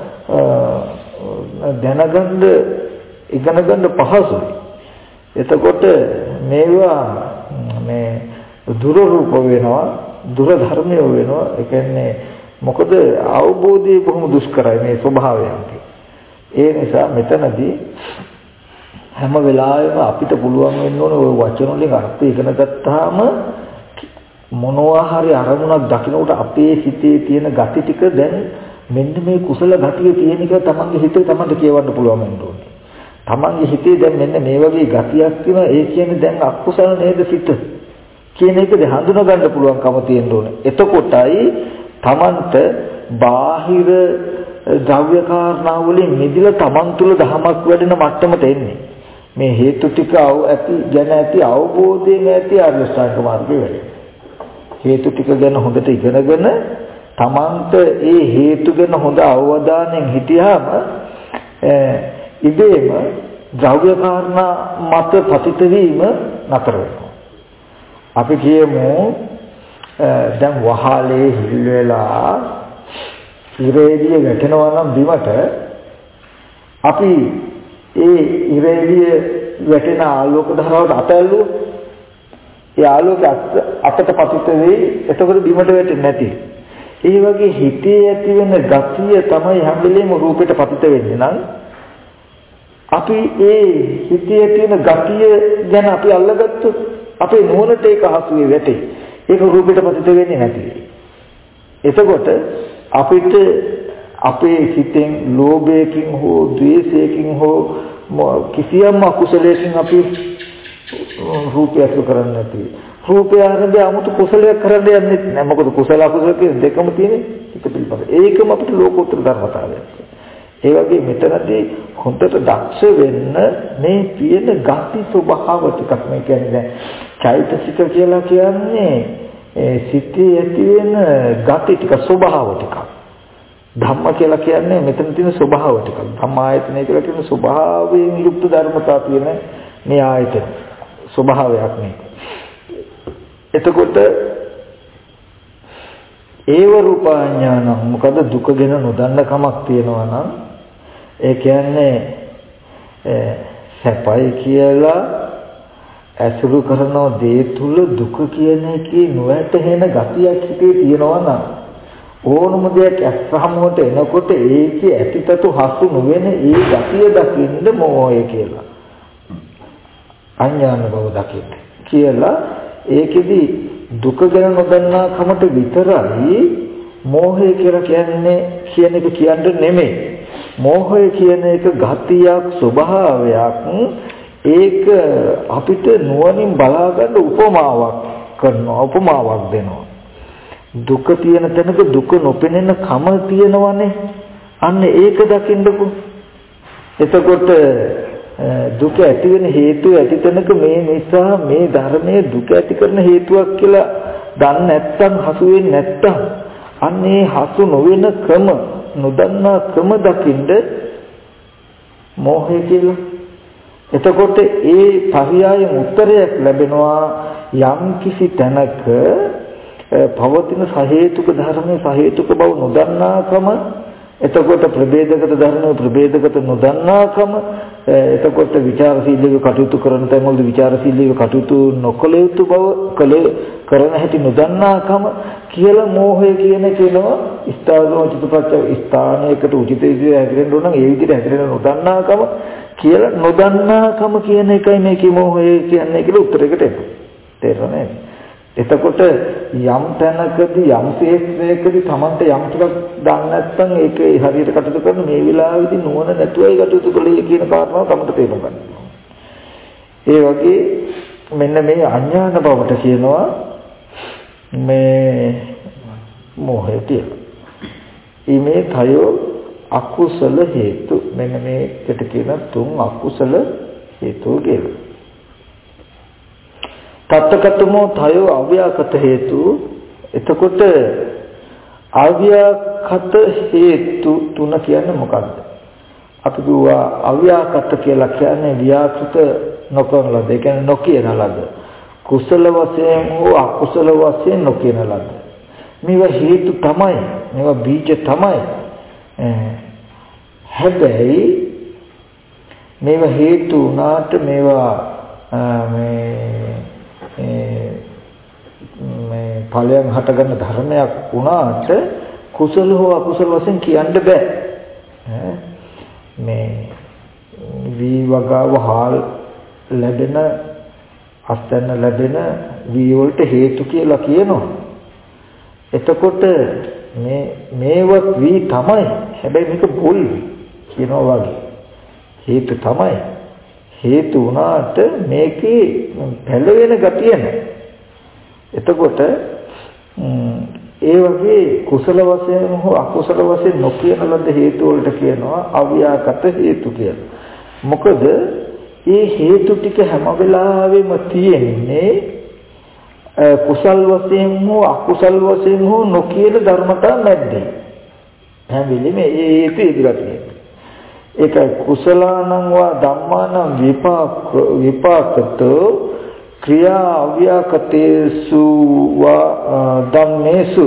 දැනගන්න ඉගෙන ගන්න පහසුයි. එතකොට මේවා මේ දුර රූප වෙනවා, දුර ධර්මය වෙනවා. ඒ කියන්නේ මොකද අවබෝධය බොහොම දුෂ්කරයි මේ ස්වභාවයන්. ඒ නිසා මෙතනදී හැම වෙලාවෙම අපිට පුළුවන් වෙන්න ඕන ওই වචන වලින් අර්ථ ඉගෙන ගත්තාම මොනවා හරි අරමුණක් දකිනකොට අපේ හිතේ තියෙන gati ටික දැන් මෙන්න මේ කුසල gatiය තියෙන එක තමන්ගේ හිතේ තමන්ට කියවන්න පුළුවන් වෙන්න ඕනේ. තමන්ගේ හිතේ දැන් මෙන්න මේ වගේ gatiයක් තියෙනවා. ඒ කියන්නේ දැන් අකුසල නේද සිත කියන එක හඳුනා ගන්න පුළුවන්කම තියෙන්න ඕනේ. එතකොටයි තමන්ට බාහිර ද්‍රව්‍ය කාරණා වලින් මිදලා තමන් තුළ ධමයක් වැඩෙන මට්ටමට එන්නේ. මේ හේතු ටික ඇති ගැන ඇති අවබෝධයෙන් ඇති ආර්ය ශ්‍රාවක මාර්ගය වැඩි. හේතු ටික ගැන හොඳට ඉගෙනගෙන තමන්ට ඒ හේතු ගැන හොඳ අවබෝධයෙන් හිටියාම ඉබේම ද්‍රව්‍ය කාරණා මත පතිත වීම නතර වෙනවා. අපි කියමු දැන් වහලේ හිල් වෙලා ඉරේලිය වැටෙනවා නම් බිමට අපි ඒ ඉරේලිය වැටෙන ආලෝක ධාරාවට අතැල්ලුවොත් ඒ ආලෝකය අතට පතිත වෙයි. එතකොට බිමට වැටෙන්නේ නැති. ඒ වගේ හිතේ ඇති වෙන ගතිය තමයි හැම වෙලේම රූපෙට පතිත වෙන්නේ. නම් අපි ඒ හිතේ තියෙන ගතිය ගැන අපි අල්ලගත්තොත් අපේ නුවණට ඒක හසුවේ වැටේ. ඒක රූපෙට පතිත වෙන්නේ නැති. එතකොට අපිට අපේ හිතෙන් ලෝභයකින් හෝ ද්වේෂයකින් හෝ කිසියම් අකුසලයකින් අපි රූපය අසු කරන්නේ නැති. රූපය ආරම්භය 아무තු කුසලයක් කරන්න යන්නේ නැහැ. මොකද කුසල අකුසල කියන දෙකම තියෙන්නේ හිත පිළිබඳ. ඒකම අපිට ලෝකෝත්තර ධර්මතාවයක්. ඒ වගේ මෙතනදී හොඳට දක්ෂ වෙන්න මේ තියෙන ගති ස්වභාව ටිකක් මේ කියන්නේ දැන් චෛතසික කියලා කියන්නේ ඒ සිතේ ඇති වෙන ගති ටික ස්වභාව ටික. ධම්ම කියලා කියන්නේ මෙතන තියෙන ස්වභාව ටික. ධම්මායතනය කියලා කියන ස්වභාවයෙන් යුක්ත ධර්මතා තියෙන මේ ආයතන ස්වභාවයක් නේ. එතකොට ඒව රූපාඥාන මොකද දුක ගැන නොදන්න කමක් තියෙනවා නම් ඒ කියන්නේ සැපයි කියලා අසුරු කරන දේ තුල දුක කියන එකේ නොවැටහෙන ගතියක් හිතේ තියෙනවා නම් ඕනම දෙයක් අස්හමුවට එනකොට ඒකේ ඇතිතතු හසු නොවන ඒ ගතිය දකින්න මොහොය කියලා අඥාන බව දකින්න කියලා ඒකෙදි දුක ගැන නොදන්නා කමට විතරයි මෝහය කියලා කියන්නේ කියන එක කියන්නේ නෙමෙයි. මෝහය කියන එක ගතියක් ස්වභාවයක් ඒක අපිට නුවණින් බලා ගන්න උපමාවක් කරනවා උපමාවක් දෙනවා. දුක තියෙන තැනක දුක නොපෙනෙන කම තියෙනවනේ. අන්න ඒක දකින්නකො. එතකොට දුක ඇති වෙන හේතුව ඇති තැනක මේ නිසා මේ ධර්මයේ දුක ඇති කරන හේතුවක් කියලා දන්නේ නැත්නම් හසු වෙන්නේ නැත්නම් අන්නේ හසු නොවන ක්‍රම නොදන්නා ක්‍රම දකින්ද මෝහය කියලා. එතකොට ඒ පරියායෙන් උත්තරයක් ලැබෙනවා යම් කිසි තැනක පවතින සහේතුක ධර්මයේ සහේතුක බව නොදන්නාකම එතකොට ප්‍රභේදගත ධර්මයේ ප්‍රභේදගත නොදන්නාකම එතකොට විචාරශීලීව කටයුතු කරන තැන්වල විචාරශීලීව කටයුතු නොකළ යුතු බව කළ කරන හැටි නොදන්නාකම කියලා මෝහය කියන කෙනා ස්ථානෝ චිත්තපච්ච ස්ථානයකට උචිත විදිහට හැදෙන්න ඕන නම් ඒ විදිහට හැදෙන්න නොදන්නාකම කියලා නොදන්නාකම කියන එකයි මේකේ මෝහය කියන්නේ කියලා උත්තරයකට එනවා. තේරුණා නේද? එතකොට යම් තැනකදී යම් ශේත්‍රයකදී Tamante යම් ටිකක් දන්නේ නැත්නම් ඒක හරියට කටයුතු කරන මේ වෙලාවේදී නුවණ නැතුවයි කටයුතු කළේ කියන කාරණාව තමයි තේරුම් ගන්න. ඒ වගේ මෙන්න මේ අඥාන බවට කියනවා මේ මෝහය කියලා. ඊමේ තයෝ අකුසල හේතු මෙන්න මේකට කියන තුන් අකුසල හේතු කියලා. තත්තකතමෝ තයෝ අව්‍යාකත හේතු එතකොට අව්‍යාකත හේතු තුන කියන්නේ මොකක්ද? අපි දුවා අව්‍යාකත කියලා කියන්නේ ව්‍යාකෘත නොකරන ලද. ඒ කියන්නේ නොකියන ලද. කුසල වශයෙන් හෝ අකුසල වශයෙන් නොකියන ලද. මේවා හේතු තමයි. මේවා බීජ තමයි. හැබැයි මේවා හේතු උනාට මේවා මේ මේ ඵලයන් හටගන්න ධර්මයක් වුණාට කුසල හෝ අකුසල වශයෙන් කියන්න බෑ. මේ වී වගාව හාල් ලැබෙන අස්තන ලැබෙන වී වලට හේතු කියලා කියනවා. එතකොට මේ මේවත් වී තමයි. හැබැයි මේක බොල් කියනවා වගේ. හේතු තමයි. හේතු වුණාට මේකේ පැලවෙන ගතිය නැහැ. එතකොට ඒ වගේ කුසල වශයෙන් හෝ අකුසල වශයෙන් නොකියන ලද හේතු වලට කියනවා අව්‍යාකත හේතු කියලා. මොකද මේ හේතු ටික හැම වෙලාවෙම තියෙන්නේ කුසල් වශයෙන් හෝ අකුසල් වශයෙන් හෝ නොකියන ධර්මතා මැද්දේ. හැම වෙලෙම මේ හේතු ඉදිරියට තියෙනවා. ඒක කුසලානං වා ධම්මානං විපාක විපාකතෝ ක්‍රියා අව්‍යාකතේසු වා ධම්මේසු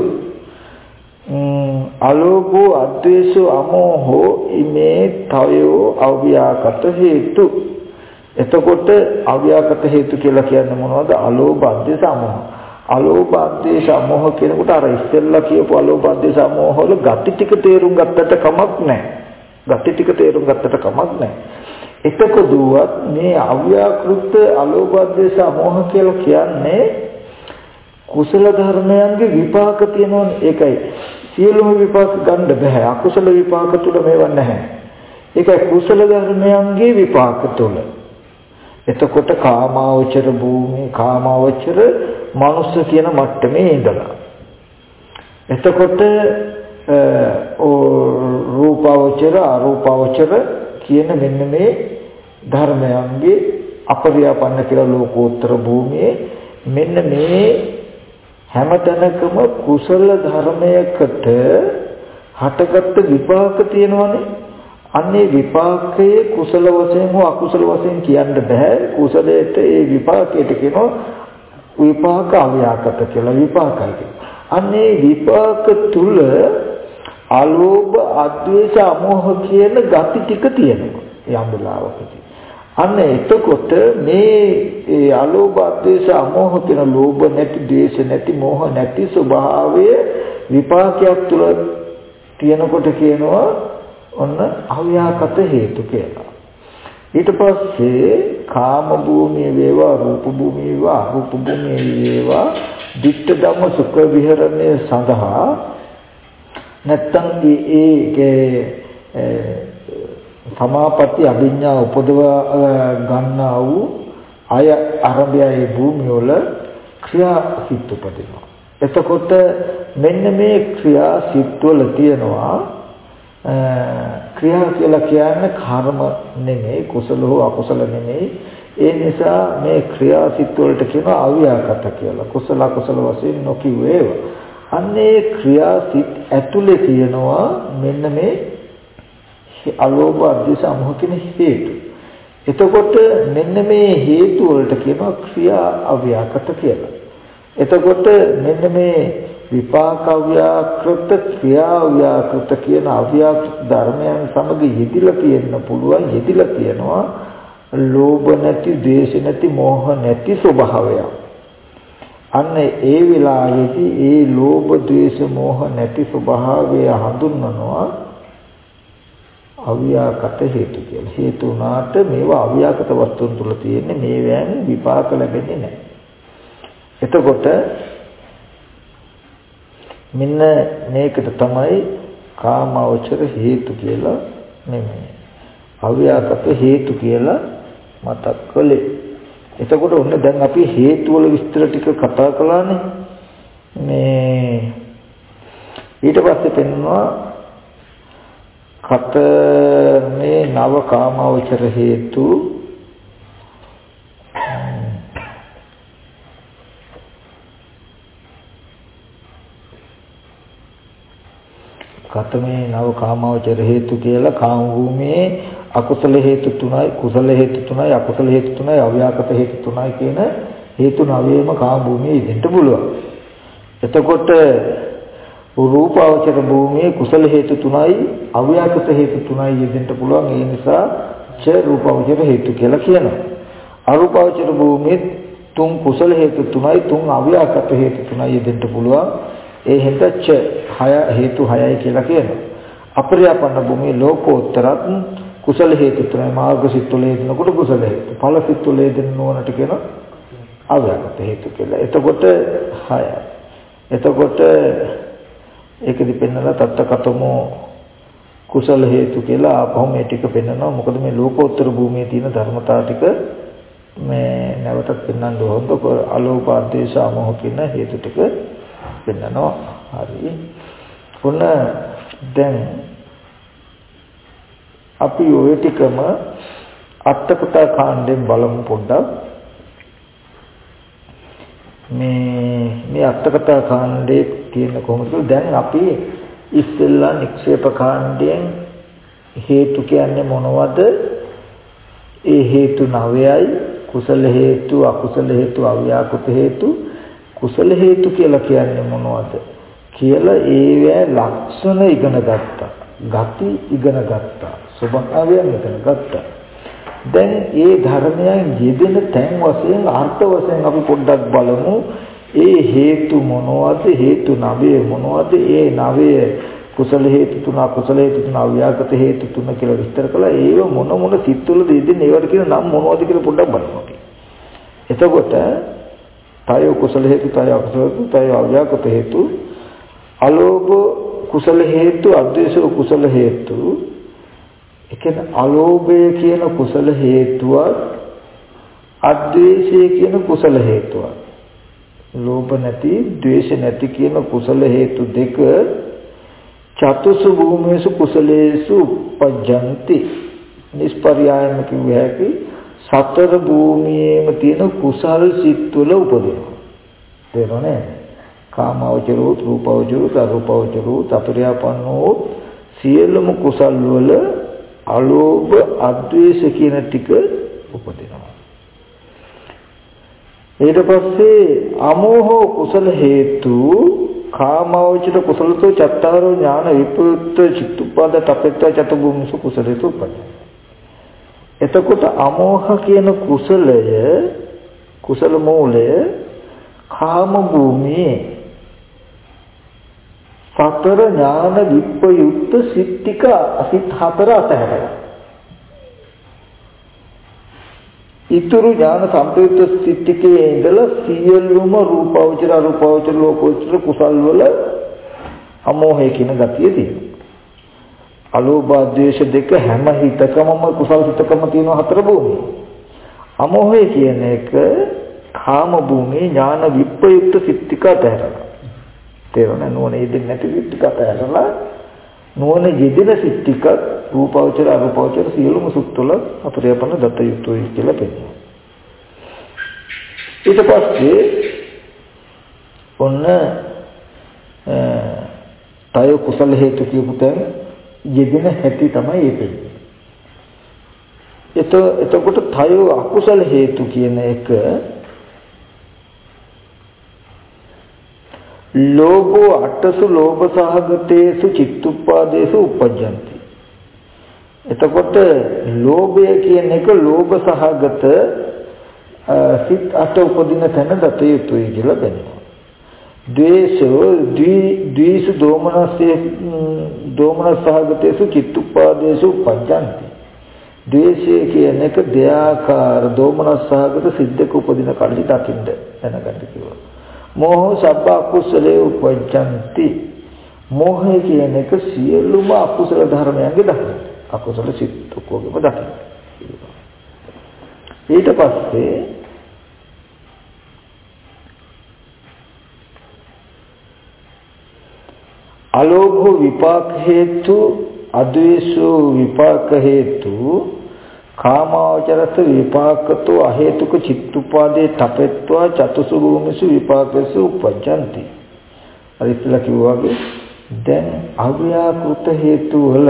අලෝභෝ අද්වේෂෝ අමෝහෝ ඉමේ තයෝ අව්‍යාකත හේතු. එතකොට අව්‍යාකත හේතු කියලා කියන්නේ මොනවද? අලෝභ අද්වේෂ අමෝහ. අලෝභ අද්වේෂ අමෝහ කියනකොට අර ඉස්සෙල්ලා කියපු අලෝභ අද්වේෂ අමෝහ වල gati ටික තේරුම් ගත්තට කමක් නැහැ. gati ටික තේරුම් ගත්තට කමක් නැහැ. එතකොදුවත් මේ අව්‍යාකෘත අලෝභ අද්වේෂ අමෝහ කියලා කියන්නේ කුසල ධර්මයන්ගේ විපාක තියෙනවනේ. ඒකයි සියලුම විපාක ගන්න බෑ. අකුසල විපාක තුල මේවා නැහැ. ඒකයි කුසල ධර්මයන්ගේ විපාක තුල. එතකොට කාමාවචර භූමි කාමාවචර මනුස්ස කියන මට්ටමේ ඉඳලා එතකොට රූපාවචර අරූපාවචර කියන මෙන්න මේ ධර්මයන්ගේ අපරියාපන්න කියලා ලෝකෝත්තර භූමියේ මෙන්න මේ හැමතැනකම කුසල ධර්මයකට හටගත්තු විපාක තියෙනවනේ. අන්නේ විපාකයේ කුසල වශයෙන් හෝ අකුසල වශයෙන් කියන්න බෑ. කුසලයට ඒ විපාකයට කියනවා විපාක අව්‍යාකත කියලා විපාකයි. අන්නේ විපාක තුල අලෝභ අද්වේෂ අමෝහ කියන ගති ටික තියෙනවා යම් වෙලාවකදී. අන්න එතකොට මේ ඒ අලෝභ අද්වේෂ අමෝහ කියන ලෝභ නැති ද්වේෂ නැති මෝහ නැති ස්වභාවය විපාකයක් තුල තියෙනකොට කියනවා ඔන්න අව්‍යාකත හේතු කියලා. ඊට පස්සේ කාම භූමිය වේවා රූප භූමිය වේවා අරූප භූමිය වේවා ditta ධම්ම සුඛ විහරණය සඳහා නැත්තම් ඒ සමාපatti අභිඥා උපදව ගන්නා වූ අය අරබයයි භූමිය වල ක්‍රියා සිත් උපදිනවා. එතකොට මෙන්න මේ ක්‍රියා සිත් වල තියෙනවා ක්‍රියා කියලා කියන්නේ කර්ම නෙමෙයි කුසල හෝ අකුසල නෙමෙයි. ඒ නිසා මේ ක්‍රියා සිත් වලට කියනවා අව්‍යාකත කියලා. කුසල අකුසල වශයෙන් නොකියුවේ. අන්නේ ක්‍රියා සිත් ඇතුලේ තියෙනවා මෙන්න මේ අලෝභ අධිස අමෝහ කියන හේතු. එතකොට මෙන්න මේ හේතු වලට කියනවා ක්‍රියා අව්‍යාකත කියලා. එතකොට මෙන්න මේ විපාක අව්‍යාකෘත ක්‍රියා අව්‍යාකෘත කියන අව්‍යාකෘත ධර්මයන් සමග යෙදිලා තියෙන්න පුළුවන් යෙදිලා තියෙනවා ලෝභ නැති ද්වේෂ නැති මෝහ නැති ස්වභාවය. අන්න ඒ වෙලාවේදී ඒ ලෝභ ද්වේෂ මෝහ නැති ස්වභාවය හඳුන්වනවා අව්‍යාකත හේතු කියලා. හේතු උනාට මේවා අව්‍යාකත වස්තුන් තුල තියෙන්නේ මේවෙන් විපාක ලැබෙන්නේ නැහැ. එතකොට මෙන්න මේකට තමයි කාමවචර හේතු කියලා නෙමෙයි අව්‍යාකත හේතු කියලා මතක් කළේ. එතකොට ඔන්න දැන් අපි හේතු වල විස්තර ටික කතා කළානේ. මේ ඊට පස්සේ පෙන්වනවා කත මේ නව කාමවචර හේතු කතමේ නව කාමවචර හේතු කියලා කාම භූමියේ අකුසල හේතු තුනයි කුසල හේතු තුනයි අකුසල හේතු තුනයි අව්‍යාකත හේතු තුනයි කියන හේතු නවයේම කාම භූමියේ ඉඳෙන්න පුළුවන්. එතකොට රූපාවචර භූමියේ කුසල හේතු තුනයි අව්‍යාකත හේතු තුනයි යෙදෙන්න පුළුවන්. ඒ නිසා ච රූපාවචර හේතු කියලා කියනවා. අරූපාවචර භූමියේ තුන් කුසල හේතු තුනයි තුන් අව්‍යාකත හේතු තුනයි යෙදෙන්න පුළුවන්. ඒ හින්දා ච හය හේතු හයයි කියලා කියනවා. අපරියාපන්න භූමියේ ලෝකෝත්තරත් කුසල හේතු තුනයි මාර්ග සිත් වල යෙදෙනකොට කුසල හේතු ඵල සිත් වල යෙදෙන නොවනට කියනවා අව්‍යාකත හේතු කියලා. එතකොට හයයි. එතකොට ඒකෙදි පෙන්නලා තත්තකතමෝ කුසල හේතු කියලා ආපහු මේ ටික පෙන්නනවා. මොකද මේ ලෝකෝත්තර භූමියේ තියෙන ධර්මතාව ටික මේ නැවතත් පෙන්වන්න ඕනද අලෝභ අධේශ අමෝහ කියන හේතු ටික පෙන්නනවා. හරි. ඔන්න දැන් අපි ඔය ටිකම අට්ඨකථා කාණ්ඩයෙන් බලමු පොඩ්ඩක්. මේ මේ අට්ඨකථා කාණ්ඩයේ තියෙන කොහොමද කියලා දැන් අපි ඉස්සෙල්ලා නික්ෂේප කාණ්ඩයෙන් හේතු කියන්නේ මොනවද? ඒ හේතු නවයයි කුසල හේතු අකුසල හේතු අව්‍යාකෘත හේතු කුසල හේතු කියලා කියන්නේ මොනවද කියලා ඒවැ ලක්ෂණ ඉගෙන ගත්තා. ගති ඉගෙන ගත්තා. ස්වභාවයන් ඉගෙන ගත්තා. දැන් ඒ ධර්මයන් යෙදෙන තැන් වශයෙන් අර්ථ වශයෙන් අපි පොඩ්ඩක් බලමු. ඒ හේතු මොනවද? හේතු නවය මොනවද? ඒ නවය කුසල හේතු තුන අකුසල හේතු තුන අව්‍යාකෘත හේතු තුන කියලා විස්තර කළා. ඒව මොන මොන සිත්වලද යෙදෙන්නේ? ඒවට කියන නම් මොනවද කියලා පොඩ්ඩක් බලමු. එතකොට තය කුසල හේතු තය අකුසල හේතු තය අව්‍යාකෘත හේතු අලෝභ කුසල හේතු අද්වේෂ කුසල හේතු. ඒ කියන්නේ අලෝභය කියන කුසල හේතුවත් අද්වේෂය කියන කුසල හේතුවත් ලෝභ නැති ද්වේෂ නැති කියන කුසල හේතු දෙක චතුසු භූමේසු කුසලේසු උපජ්ජಂತಿ නිස්පර්යායම කිව්වේ හැකි සතර භූමියේම තියෙන කුසල් සිත් තුළ උපදිනවා. තේරුණේ? කාමවචරෝ, රූපවචරෝ, අරූපවචරෝ, අපරියාපන්නෝ සියලුම කුසල් වල අලෝභ, අද්වේෂ කියන ටික උපදිනවා. ඊට පස්සේ අමෝහ කුසල හේතු කාමවචර කුසලතෝ චත්තාරෝ ඥාන විපුත්ත චිත්තුප්පද තපෙත්ත චතුභූමිසු කුසලේතු උපජ්ජති. එතකොට අමෝහ කියන කුසලය කුසල මූලය කාම භූමියේ සතර ඥාන විප්පයුක්ත සිත්තික අසිත හතර අතහැරලා ඊතුරු ඥාන සම්ප්‍රයුක්ත සිත්තිකේ ඉඳලා සියලුම රූපවචර අරූපවචර ලෝකෝචර කුසල් වල අමෝහය කියන ගතිය තියෙනවා. අලෝභ ද්වේෂ දෙක හැම හිතකමම කුසල් හිතකම තියෙන හතර භූමිය. අමෝහය කියන එක කාම භූමියේ ඥාන විප්පයුක්ත සිත්තික අතහැරලා. තේරුණා? නුවණ යෙදෙන්නේ නැති සිත්තික අතහැරලා නුවණ යෙදෙන සිත්තික රූපවචර අරූපවචර සියලුම සුත්තල අපරියපන්න දත්ත යුක්තයි කියලා පෙන්නනවා. ඊට පස්සේ ඔන්න තය කුසල හේතු කියපු තැන යෙදෙන හැටි තමයි ඒකෙන්නේ. එත එතකොට තය අකුසල හේතු කියන එක ලෝභෝ අටසු ලෝභ සහගතේසු චිත්තුප්පාදේසු උපජ්ජಂತಿ. එතකොට ලෝභය කියන එක ලෝභ සහගත සිත් අට උපදින තැන දත යුතුයි කියලා කියනවා. ද්වේෂෝ ද්වේෂ දෝමනස්සේ දෝමනස් සහගතේසු චිත්තුප්පාදේසු උපජ්ජಂತಿ. ද්වේෂය කියන එක දෙආකාර දෝමනස් සහගත සිද්දක උපදින කල්ලි දකින්න දැනගන්න කිව්වා. මෝහ සබ්බ අකුසලේ උපජ්ජಂತಿ. මෝහය කියන එක සියලුම අකුසල ධර්මයන්ගේ දකින්න. අකුසල සිත් ඔක්කොගෙම දකින්න. ඊට පස්සේ අලෝභ විපාක හේතු, අද්වේෂෝ විපාක හේතු, කාමාවචරත විපාකතෝ අහේතුක චිත්තුපාදේ තපෙත්වා චතුසු භූමිසු විපාකසු උපජ්ජಂತಿ. අර ඉස්සලා කිව්වා වගේ දැන් අව්‍යාකෘත හේතු වල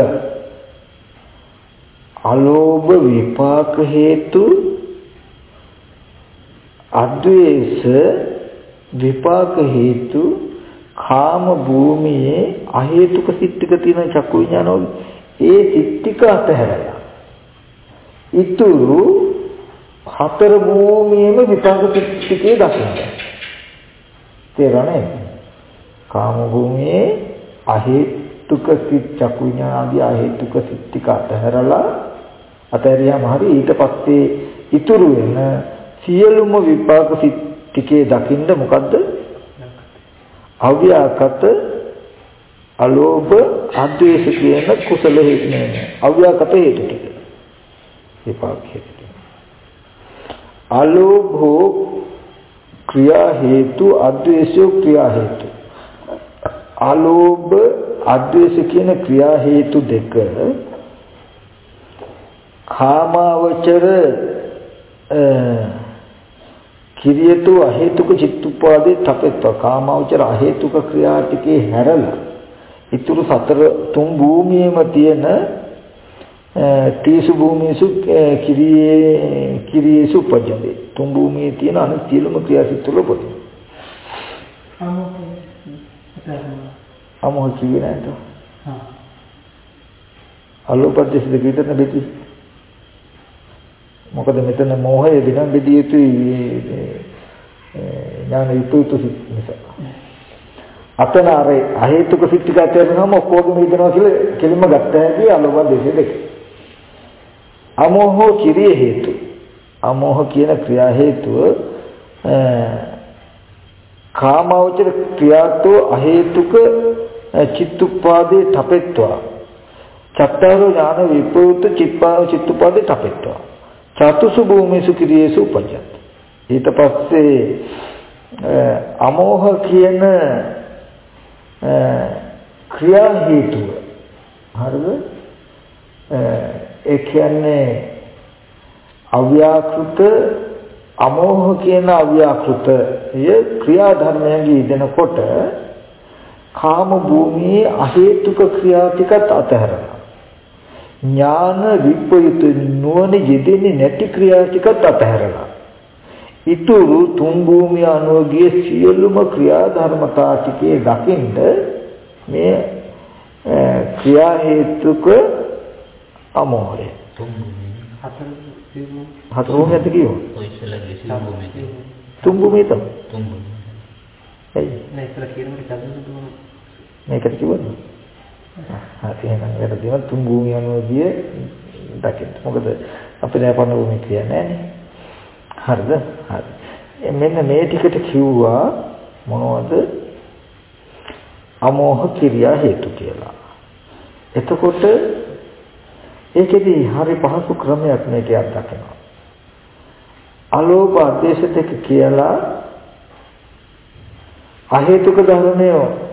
අලෝභ විපාක හේතු, අද්වේෂ විපාක හේතු, කාම භූමියේ අහේතුක සිත්තික තියෙන චක්කු විඥානවල ඒ සිත්තික අතහැරලා ඊතුරු හතර භූමියේම විපාක සිත්තිකේ දකින්න. තේරෙන්නේ? කාම භූමියේ අහේතුක සිත් චක්කු විඥානාදී අහේතුක සිත්තික අතහැරලා අතහැරියාම හරි ඊට පස්සේ ඊතුරු වෙන සියලුම විපාක සිත්තිකේ දකින්න මොකද්ද? අව්‍යාකත අලෝභ අද්වේෂ කියන කුසල හේතු නේ. අව්‍යාකත හේතු ටික. විපාක හේතු. අලෝභෝ ක්‍රියා හේතු, අද්වේෂෝ ක්‍රියා හේතු. අලෝභ අද්වේෂ කියන ක්‍රියා හේතු දෙක කාමාවචර කිරියතු අහේතුක චිත්තුපාදේ තපෙත්ව කාමාවචර අහේතුක ක්‍රියා ටිකේ හැරලා ඊතුරු සතර තුන් භූමියේම තියෙන තීසු භූමියසු කිරියේ කිරියසු උපජ්ජති. තුන් භූමියේ තියෙන අනිත් සියලුම ක්‍රියාසිත වල උපදින. අමෝහ කිව්වේ නේද? හා. අලෝපද්දේශ දෙකෙන් බෙදී. මොකද මෙතන මෝහය දිනම් බෙදී යුතුයි ඥාන විපූතු නිසා. අතන අර අහේතුක සිත් ටික අතරින්ම ඔක්කොගම ඉදනවා කියලා කෙලින්ම ගත්ත හැකි අලෝභ දේශ දෙක. අමෝහ කිරිය හේතු. අමෝහ කියන ක්‍රියා හේතුව කාමවචර ක්‍රියාතෝ අහේතුක චිත්තුපාදේ තපෙත්වා චත්තාරෝ ඥාන විපූත චිත්පාව චිත්තුපාදේ තපෙත්වා චතුසු භූමිසු කිරියසු උපජ්ජති. ඊට පස්සේ අමෝහ කියන ක්‍රියා හේතුව. හරිද? ඒ කියන්නේ අව්‍යාකෘත අමෝහ කියන අව්‍යාකෘතය ක්‍රියා ධර්මයන්ගේ යෙදෙනකොට කාම භූමියේ අහේතුක ක්‍රියා ටිකත් අතහැරලා ඥාන විප්‍රයුක්ත නුවණ යෙදෙන්නේ නැති ක්‍රියා ටිකත් අතහැරලා ඊතුරු තුන් භූමිය අනුගිය සියලුම ක්‍රියා ධර්මතා ටිකේ දකින්ද මේ ක්‍රියා හේතුක අමෝහය තුන් භූමිය හතර හතර භූමියද කියෝ ඔය ඉස්සලා ගිහින් භූමිය තුන් භූමිය තමයි තුන් භූමිය එයි නෑ ඉස්සලා කියනකොට චතුර්ථ භූමිය මේකට කිව්වද? හා එහෙනම් ඒකට දෙන තුන් භූමිය අනුවදී දකින්න. මොකද අපි දැන් පන්න භූමිය කියන්නේ නෑනේ. හරිද? හරි. මෙන්න මේ ටිකට කිව්වා මොනවද? අමෝහ ක්‍රියා හේතු කියලා. එතකොට ඒකෙදි හරි පහසු ක්‍රමයක් මේක අත්දකිනවා. අලෝභ ආදේශ දෙක කියලා අහේතුක ධර්මය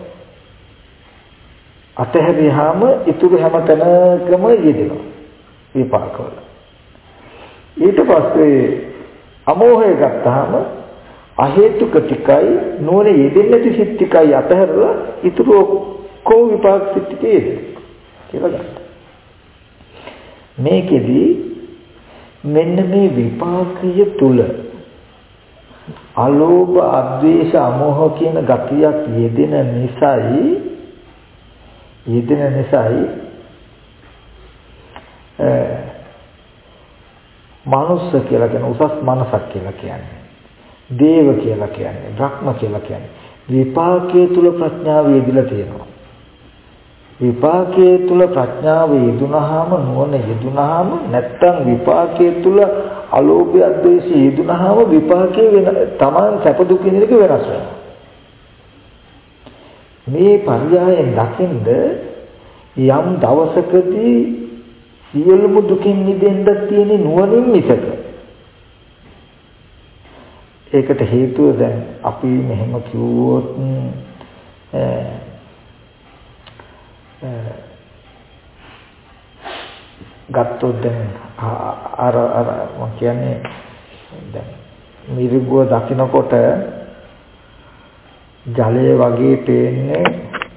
අතහැරියාම ඉතුරු හැම තැනකම යෙදෙනවා විපාකවල. ඊට පස්සේ අමෝහය ගත්තාම අහේතුක ටිකයි නෝන යෙදෙන්නේ නැති සිත් ටිකයි අතහැරලා ඉතුරු ඔක්කොම විපාක සිත් ටිකේ කියලා ගත්තා. මේකෙදි මෙන්න මේ විපාකය තුල අලෝභ අද්වේෂ අමෝහ කියන ගතියක් යෙදෙන නිසායි යෙදෙන නිසායි මනුස්ස කියලා කියන උසස් මනසක් කියලා කියන්නේ දේව කියලා කියන්නේ බ්‍රහ්ම කියලා කියන්නේ විපාකයේ තුල ප්‍රඥාව යෙදিলা තියෙනවා. විපාකයේ තුල ප්‍රඥාව යෙදුනහම නුවණ යෙදුනහම නැත්තම් විපාකයේ තුල අලෝභය අද්වේෂය යෙදුනහම විපාකයේ වෙන තමන් සැප දුක් විඳිනක වෙනස් වෙනවා. මේ පරියායෙන් දකින්ද යම් දවසකදී සියලුම දුකින් මිදෙන්න තියෙන නුවණින් මිසක ඒකට හේතුව දැන් අපි මෙහෙම කිව්වොත් ගත්තොත් දැන් අර අර මම කියන්නේ දැන් මිරිගුව දකින්නකොට ජලය වගේ පේන්නේ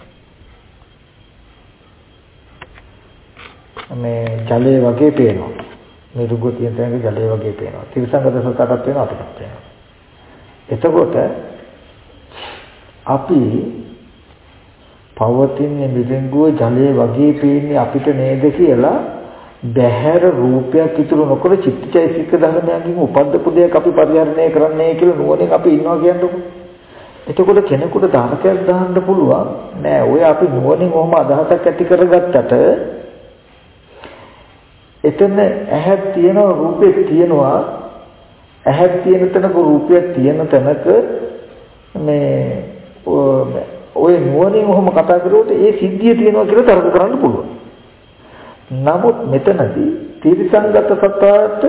මේ ජලය වගේ පේනවා. මිරිගුව තියෙන තැනක ජලය වගේ පේනවා. තිරසංගත සතටත් පේනවා අපිටත් පේනවා. එතකොට අපි පවතින මිරිඟුව ජලයේ වගේ පේන්නේ අපිට නේද කියලා බහැර රූපයක් ඉතුරු නොකර චිත්තචෛසික ධර්මයන්ගෙන් උපද්දපු දෙයක් අපි පරිහරණය කරන්නේ කියලා නුවණින් අපි ඉන්නවා කියන්නකො. එතකොට කෙනෙකුට ධාරකයක් දාන්න පුළුවන් නෑ ඔය අපි නුවණින් ඔහොම අදහසක් ඇති කරගත්තට එතන ඇහක් තියෙනවා රූපෙක් තියෙනවා ඇහක් තියෙන තැනක රූපයක් තියෙන තැනක මේ ඔය නුවණින් ඔහොම කතා කරුවොත් ඒ සිද්ධිය තියෙනවා කියලා තර්ක කරන්න පුළුවන්. නමුත් මෙතනදී තිරසංගත සත්‍යයට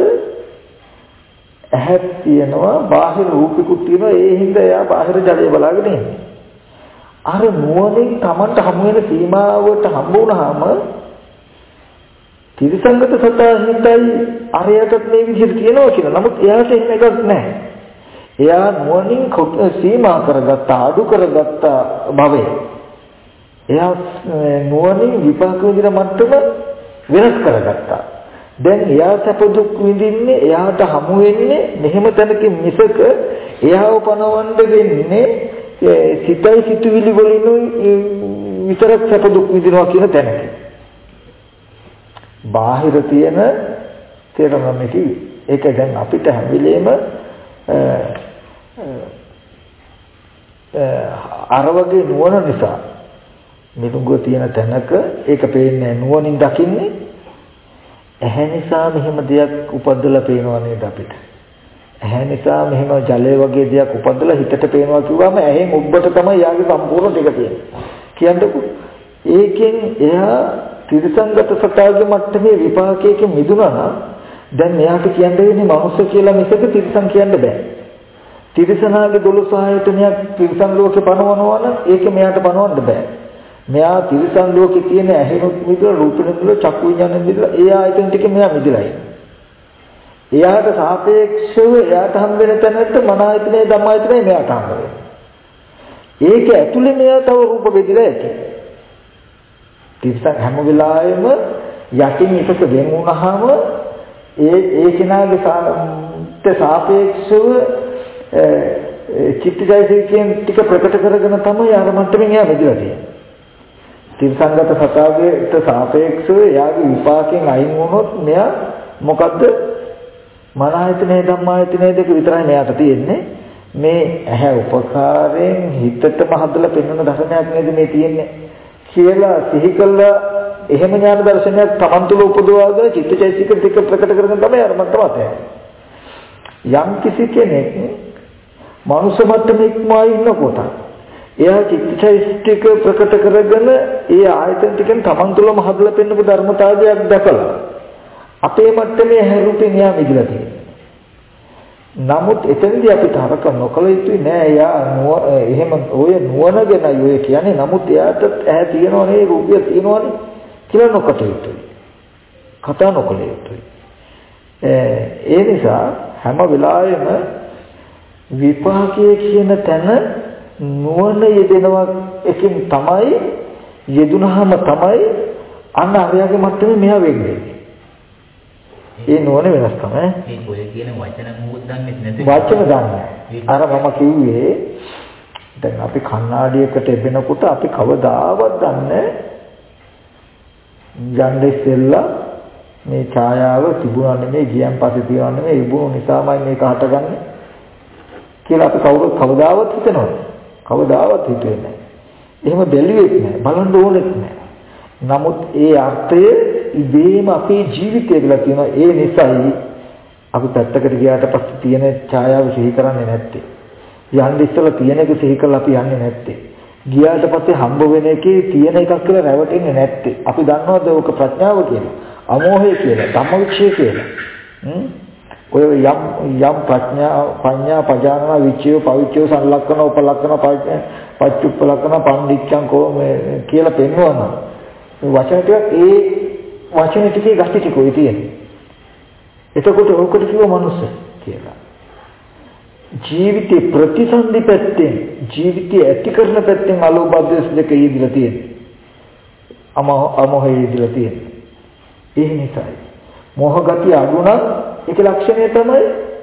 ඇහක් තියෙනවා බාහිර රූපිකුත් තියෙනවා ඒ හින්දා එයා බාහිර ජලය බලාගෙන ඉන්නේ. අර නුවණින් Tamanට හමු වෙන සීමාවට හම්බ වුණාම තිරසංගත සත්‍යහිතයි අරයටත් මේ විදිහට තියෙනවා කියලා. නමුත් එයාට එහෙම එකක් නැහැ. එයා නුවණින් සීමා කරගත්ත අඩු කරගත්ත භවය. එයා නුවණින් විපාක විඳින මට්ටම වෙනස් කරගත්තා. දැන් එයා සැප දුක් විඳින්නේ එයාට හමු වෙන්නේ මෙහෙම තැනකින් මිසක එයාව පනවන්න වෙන්නේ සිතයි සිතුවිලි වලින් විතරක් සැප දුක් විඳිනවා කියන තැනකින්. බාහිර තියෙන තේරම මේකයි. ඒක දැන් අපිට හැම වෙලේම අර වගේ නුවණ නිසා මිදුඟ තියෙන තැනක ඒක පේන්නේ නුවණින් දකින්නේ ඇහැ නිසා මෙහෙම දෙයක් උපද්දලා පේනවා නේද අපිට. ඇහැ නිසා මෙහෙම ජලය වගේ දෙයක් උපද්දලා හිතට පේනවා කිව්වම ඇහෙන් ඔබට තමයි යාගේ සම්පූර්ණ දෙක තියෙන්නේ. කියන්නකෝ ඒකෙන් එයා තිරසංගත සත්‍යයේ මට්ටමේ විපාකයකින් මිදුණා නම් දැන් එයාට කියන්න වෙන්නේ මනුස්ස කියලා මිසක තිරසං කියන්න බෑ. තිරසනාගේ දොළොස් ආයතනයක් තිරසං ලෝකේ පනවනවා නම් ඒක මෙයාට පනවන්න බෑ. මෙයා තිරිසන් ලෝකේ තියෙන ඇහෙනුත් මිදලා රූපෙනුත් මිදලා චක්කු විඤ්ඤාණයෙන් මිදලා ඒ ආයතන ටික මෙයා මිදලා ඉන්නේ. එයාට සාපේක්ෂව එයාට හම් වෙන තැනට මන ආයතනේ ධම්ම ආයතනේ මෙයාට හම් වෙනවා. ඒක ඇතුලේ මෙයා තව රූප බෙදලා ඇති. තිරිසන් හැම වෙලාවෙම යටින් එකක වෙන වුණාම ඒ ඒ කෙනාගේ සාපේක්ෂව චිත්තජයසිකයෙන් ටික ප්‍රකට කරගෙන තමයි අර මට්ටමින් එයා බෙදලා තියෙන්නේ. තිරිසන්ගත සතාවේට සාපේක්ෂව එයාගේ විපාකයෙන් අයින් වුණොත් මෙයා මොකද්ද? මන ආයතනේ ධම්ම ආයතනේ දෙක විතරයි මෙයාට තියෙන්නේ. මේ ඇහැ උපකාරයෙන් හිතටම හදලා පෙන්වන දර්ශනයක් නේද මේ තියෙන්නේ කියලා සිහි කළා. එහෙම ඥාන දර්ශනයක් Taman තුල උපදවාගෙන චිත්තචෛතසික ටික ප්‍රකට කරගෙන තමයි අර මට්ටමට යන්නේ. යම් කිසි කෙනෙක් මනුෂ්‍ය මට්ටමේ ඉක්මවා ඉන්නකොට එයා චිත්තචෛතසික ප්‍රකට කරගෙන ඒ ආයතන ටිකෙන් Taman තුලම හදලා පෙන්වපු ධර්මතාවයක් දැකලා අපේ මට්ටමේ හැරුපින් එයා මිදලා තියෙනවා. නමුත් එතනදී අපි තරක නොකල යුතුයි නෑ. එයා එහෙම ඔය නුවණ ගැනයි ඔය කියන්නේ. නමුත් එයාට ඇහැ තියෙනවනේ රූපය තියෙනවනේ කියලා නොකට යුතුයි. කතා නොකල යුතුයි. ඒ නිසා හැම වෙලාවෙම විපාකයේ කියන තැන නුවණ යෙදෙනවා එකකින් තමයි යෙදුනහම තමයි අන්න අරයාගේ මට්ටමේ මෙහා වෙන්නේ. ඒ නුවණ වෙනස් තමයි. මේ ඔය කියන වචන මොකද දන්නේ නැති. වචන දන්නේ. අර මම කිව්වේ දැන් අපි කණ්ණාඩියකට එබෙනකොට අපි කවදාවත් දන්නේ යන්නේ ඉස්සෙල්ලා මේ ඡායාව තිබුණා නෙමෙයි ගියන් පස්සේ තියනවා නෙමෙයි ඉබුණු නිසාමයි මේක හටගන්නේ කියලා අපි කවුරුත් කවදාවත් හිතනවද? කවදාවත් හිතුවේ නැහැ. එහෙම බැලුවෙත් නැහැ. බලන්න ඕනෙත් නැහැ. නමුත් ඒ අර්ථය ඉබේම අපේ ජීවිතේ කියලා තියෙනවා. ඒ නිසායි අපි පැත්තකට ගියාට පස්සේ තියෙන ඡායාව සිහි කරන්නේ නැත්තේ. යන්න ඉස්සෙල්ලා තියෙන එක සිහි කරලා අපි යන්නේ නැත්තේ. ගියාට පස්සේ හම්බ වෙන එකේ තියෙන එකක් කියලා රැවටෙන්නේ නැත්තේ. අපි දන්නවද ඕක ප්‍රඥාව කියලා? අමෝහය කියලා, ධම්මවිචය කියලා. හ්ම්. ඔය යම් යම් ප්‍රඥා පඤ්ඤා පජානන විචය පවිචය සංලක්ෂණ උපලක්ෂණ පච්චුප්පලක්ෂණ පණ්ඩිච්ඡං කෝ මේ කියලා පෙන්වනවා. මේ වචන ටික ඒ වචන ටිකේ ගැටි ටික ඔය තියෙන්නේ. එතකොට ඕකට කිව්ව මනුස්ස කියලා. ජීවිතේ ප්‍රතිසන්දි පැත්තෙන් ජීවිතය ඇති කරන පැත්තෙන් අලෝභද්වේෂ දෙක යෙදিলা තියෙන්නේ. අමෝහ අමෝහය යෙදিলা තියෙන්නේ. ඒ නිසායි මෝහ ගතිය අඩු නම් ඒක ලක්ෂණය තමයි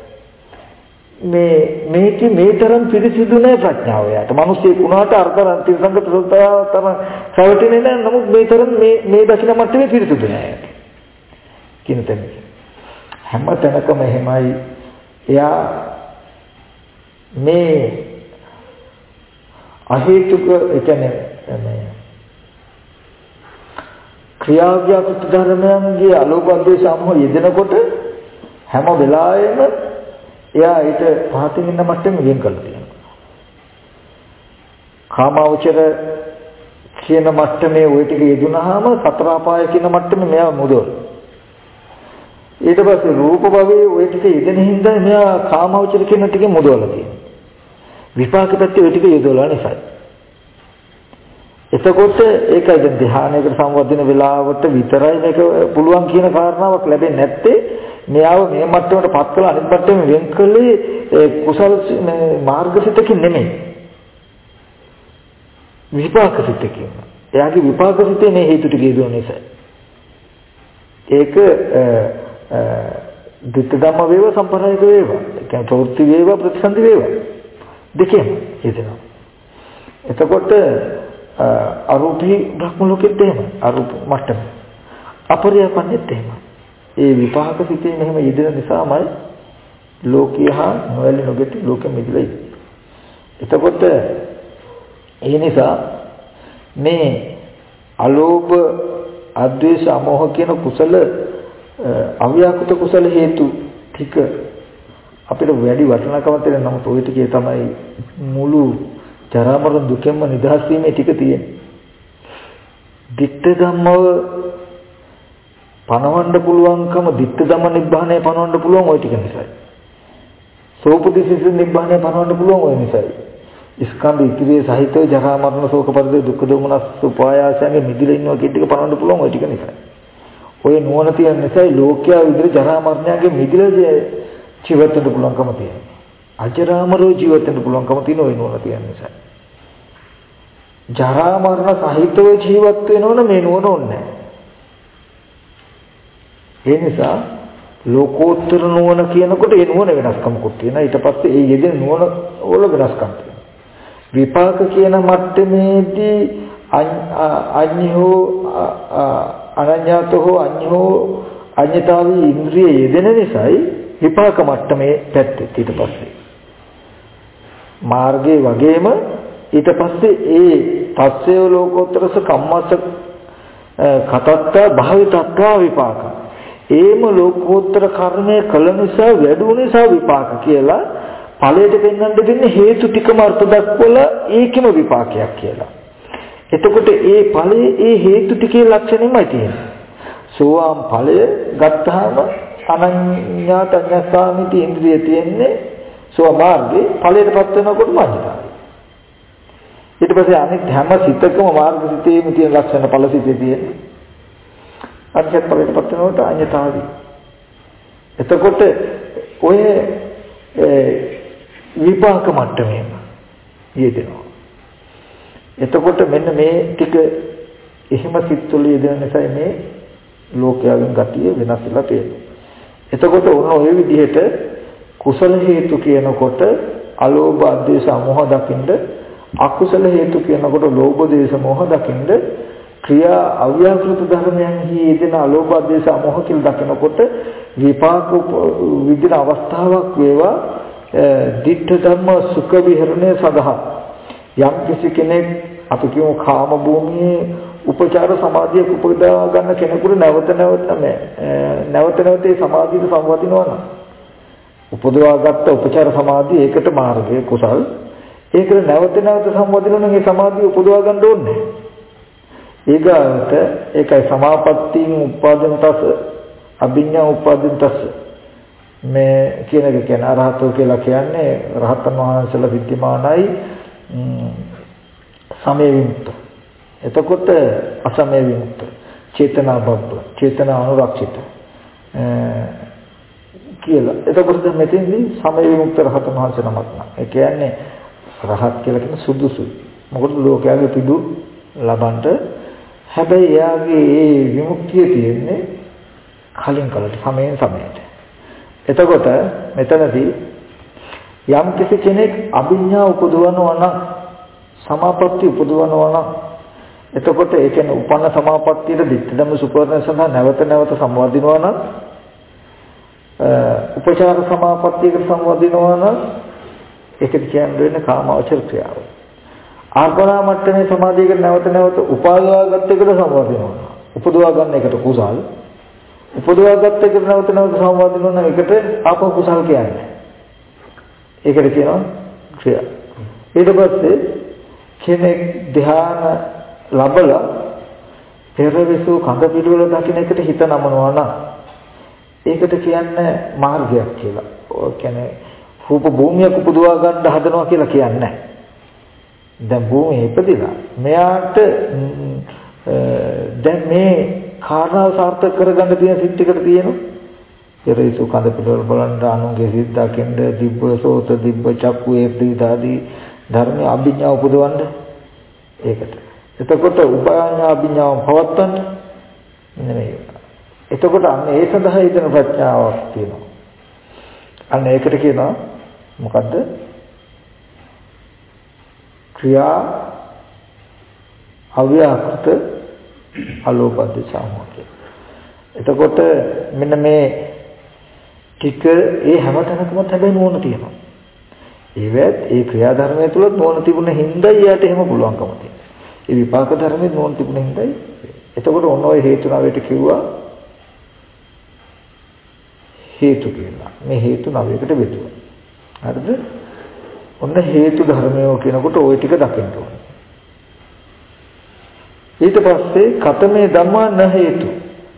මේ මේකේ මේ තරම් පිරිසිදු නැහැ ප්‍රඥාව යට. මිනිස්සෙක් වුණාට අර්ථරන් තිරසංගත සෝතාව තම සවටිනේ නැහැ. නමුත් මේ තරම් මේ මේ දකින මට්ටමේ පිරිසිදු නැහැ කියන තැන. හැම තැනකම එහෙමයි. එයා මේ අහේතුක ඒ කියන්නේ මේ ක්‍රියාව්‍යාකෘත ධර්මයන්ගේ අලෝභ ද්වේෂ අමෝහ යෙදෙනකොට හැම වෙලාවෙම එයා ඊට පහතින් ඉන්න මට්ටමෙ වෙන් කරලා තියෙනවා. කාමාවචර කියන මට්ටමේ ওই ටික යෙදුනහම සතර අපාය කියන මට්ටමේ මෙයා මුදවල. ඊට පස්සේ රූප භවයේ ওই ටික යෙදෙන හින්දා මෙයා කාමාවචර කියන ටිකේ මුදවලා තියෙනවා. විපාක පැත්තේ ওই ටික යෙදවලා නිසා. එතකොට ඒකයි දැන් ධ්‍යානයකට සම්වදින වෙලාවට විතරයි මේක පුළුවන් කියන කාරණාවක් ලැබෙන්නේ නැත්තේ. මෙයාව මේ මට්ටමට පත් කළ අනිත් මට්ටමේ වෙන් කළේ කුසල මාර්ගසිතකින් නෙමෙයි. විපාකසිතකින්. එයාගේ විපාකසිතේ මේ හේතු ටික යෙදුන නිසා. ඒක ditth ධම්ම වේව සම්ප්‍රායික වේව. ඒ කියන්නේ ප්‍රවෘත්ති වේව ප්‍රතිසන්දි වේව. දෙකෙන් හේතනවා. එතකොට අරූපී බ්‍රහ්ම ලෝකෙත් එහෙම අරූප මට්ටම. අපරියපන්නේත් එහෙම. ඒ විපාක සිතේ මෙහෙම යෙදෙන නිසාමයි ලෝකීය හා නොයලි නොගෙති ලෝකෙ මිදලා ඉන්නේ. එතකොට ඒ නිසා මේ අලෝභ අද්වේෂ අමෝහ කියන කුසල අව්‍යාකෘත කුසල හේතු ටික අපිට වැඩි වටිනාකමක් දෙන නමුත් ওই ටිකේ තමයි මුළු ජරා මරණ දුකෙන්ම නිදහස් වීමේ ටික තියෙන්නේ. ditth ධම්මව පනවන්න පුළුවන්කම ditth ධම්ම නිබ්බාණය පනවන්න පුළුවන් ওই ටික නිසායි. සෝපදිසිස නිබ්බාණය පනවන්න පුළුවන් ওই නිසායි. ස්කන්ධ ඉතිරිය සහිතව ජරා මරණ ශෝක පරිදේ දුක් දෝමනස් උපායාසයන්ගේ මිදිලා ඉන්නවා කියන එක පනවන්න පුළුවන් ওই ටික නිසා. ඔය නුවණ තියෙන නිසා ලෝකයා විදිහට ජරා මරණයන්ගේ මිදිලා ජීවත් වෙන්න පුළුවන්කම තියෙනවා. අජරාමරෝ ජීවත් වෙන්න පුළුවන්කම තියෙන ওই නුවණ තියෙන නිසා. ජරා මරණ සහිතව ජීවත් වෙනවනේ මේ නුවණ ඕනේ. ඒ නිසා ලෝකෝත්තර නුවණ කියනකොට ඒ නුවණ වෙනස්කමකුත් තියෙනවා. ඊට පස්සේ ඒ යෙදෙන නුවණ වල වෙනස්කම් තියෙනවා. විපාක කියන මට්ටමේදී අඤ්ඤෝ අනඤ්ඤතෝ අඤ්ඤෝ අඤ්ඤතාවී ඉන්ද්‍රිය යෙදෙන නිසායි විපාක මට්ටමේ පැත්තේ ඊට පස්සේ මාර්ගයේ වගේම ඊට පස්සේ ඒ පස්සේ ලෝකෝත්තරස කම්මස්ස කතත්ත භාවිතත්ව විපාක ඒම ලෝකෝත්තර කර්මය කළ නිසා වැඩි නිසා විපාක කියලා ඵලයට පෙන්වන්න දෙන්නේ හේතු ටිකම අර්ථ දක්වලා ඒකම විපාකයක් කියලා. එතකොට ඒ ඵලයේ ඒ හේතු ටිකේ ලක්ෂණෙමයි තියෙන්නේ. සෝවාන් ඵලය ගත්තාම අනඤ්ඤාත අඤ්ඤස්සාමිති ඉන්ද්‍රිය තියෙන්නේ සෝ මාර්ගේ ඵලයටපත් වෙනකොට මාර්ගය. ඊට පස්සේ අනිත් හැම සිතකම මාර්ග සිතේම තියෙන ලක්ෂණ ඵල සිතේ තියෙන්නේ. අනිත් ඵලයටපත් වෙනකොට අඤ්ඤතාවි. එතකොට ඔය විපාක මට්ටමේම යෙදෙනවා. එතකොට මෙන්න මේ ටික එහෙම සිත්තුල යෙදෙන නිසා මේ ලෝකයෙන් ගතිය වෙනස් වෙලා තියෙනවා. එතකොට ඔන්න ඔය විදිහට කුසල හේතු කියනකොට අලෝභ අධේශ මොහ දකින්ද අකුසල හේතු කියනකොට ලෝභ දේශ මොහ දකින්ද ක්‍රියා අව්‍යාකෘත ධර්මයන්හි යෙදෙන අලෝභ අධේශ මොහ කියලා දකිනකොට විපාක විදින අවස්ථාවක් වේවා දිට්ඨ ධම්ම සුඛ විහරණය සඳහා යම් කිසි කෙනෙක් අපි කියමු කාම භූමියේ උපචාර සමාධියක් උපදවා ගන්න කෙනෙකුට නැවත නැවත නැවත නැවත ඒ සමාධියට සම්වදිනවා නම් උපදවාගත්ත උපචාර සමාධිය ඒකට මාර්ගය කුසල් ඒකට නැවත නැවත සම්වදිනවා නම් ඒ සමාධිය උපදවා ගන්න ඕනේ. ඊගාට ඒකයි සමාපත්තියෙන් උපාදින්තස අභිඥා උපාදින්තස මේ කියන එක කියන්නේ අරහතෝ කියලා කියන්නේ රහතන් වහන්සේලා විද්‍යමානයි සමේ විමුක්ත. එතකොට අසමේ විමුක්ත. චේතනා බබ්බ, චේතනා අනුරක්ෂිත කියලා. එතකොට මෙතෙන්දී සමේ විමුක්ත රහතන් වහන්සේ නමක් නා. ඒ කියන්නේ රහත් කියලා කියන සුදුසුයි. මොකද ලෝකයාගේ පිටු ලබන්න හැබැයි එයාගේ ඒ විමුක්තිය තියෙන්නේ කලින් කලට සමයෙන් සමයට. එතකොට මෙතනදී යම් කිසි කෙනෙක් අභිඥා උපදවනවා නම් සමාපatti උපදවනවා නම් එතකොට ඒ කියන්නේ උපන්න සමාපත්තියට දිට්ඨිදම සුපර්ණ සඳහා නැවත නැවත සම්වදිනවා නම් උපචාර සමාපත්තියකට සම්වදිනවා නම් ඒකද කියන්නේ කාමාවචර ක්‍රියාව. ආර්පණා මට්ටමේ සමාධියකට නැවත නැවත උපාදාගත් එකට සම්වදිනවා. උපදවා ගන්න එකට කුසල් උපදවාගත් එකට නැවත නැවත සම්වදිනවා නම් ඒකට ආපෝ කුසල් කියන්නේ. ඒකට කියනවා ක්‍රියා. ඊට පස්සේ කෙනෙක් ධ්‍යාන ලැබලා පෙරවිසු කඳ පිළිවෙල දකින්න එකට හිත නමනවා නම් ඒකට කියන්නේ මාර්ගයක් කියලා. ඔය කියන්නේ රූප භූමියක් උපදවා ගන්න හදනවා කියලා කියන්නේ නැහැ. දැන් භූමියේ ඉපදිලා මෙයාට දැන් මේ කාරණාව සාර්ථක කරගන්න තියෙන සිත් ටිකට තියෙනවා. පෙරවිසු කඳ පිළිවෙල බලන්න අනුගේ සිත් දකින්න දිබ්බ සෝත දිබ්බ චක්කු ඒ ප්‍රීතාදී ධර්ම අභිඥා උපදවන්න ඒකට. එතකොට උපාඥා අභිඥාව පවත්වන්න නෙමෙයි. එතකොට අන්න ඒ සඳහා ඉදන ප්‍රඥාවක් තියෙනවා. අන්න ඒකට කියනවා මොකද්ද? ක්‍රියා අව්‍යාකෘත අලෝපද්ද සාමෝක්‍ය. එතකොට මෙන්න මේ ටික ඒ හැමතැනකම හැබැයි නුවණ තියෙනවා. ඒවත් ඒ ක්‍රියාධර්මය තුල නුවණ තිබුණ හින්දායි යාට එහෙම පුළුවන්කම තියෙනවා. ඒ විපාක ධර්මයේ නුවණ තිබුණ හින්දායි. එතකොට ඔන්න ඔය හේතු නවයට කිව්වා හේතු කියලා. මේ හේතු නවයකට බෙදුවා. හරිද? ඔන්න හේතු ධර්මය කියනකොට ওই ටික දකින්න ඕනේ. ඊට පස්සේ කතමේ ධම්මා න හේතු.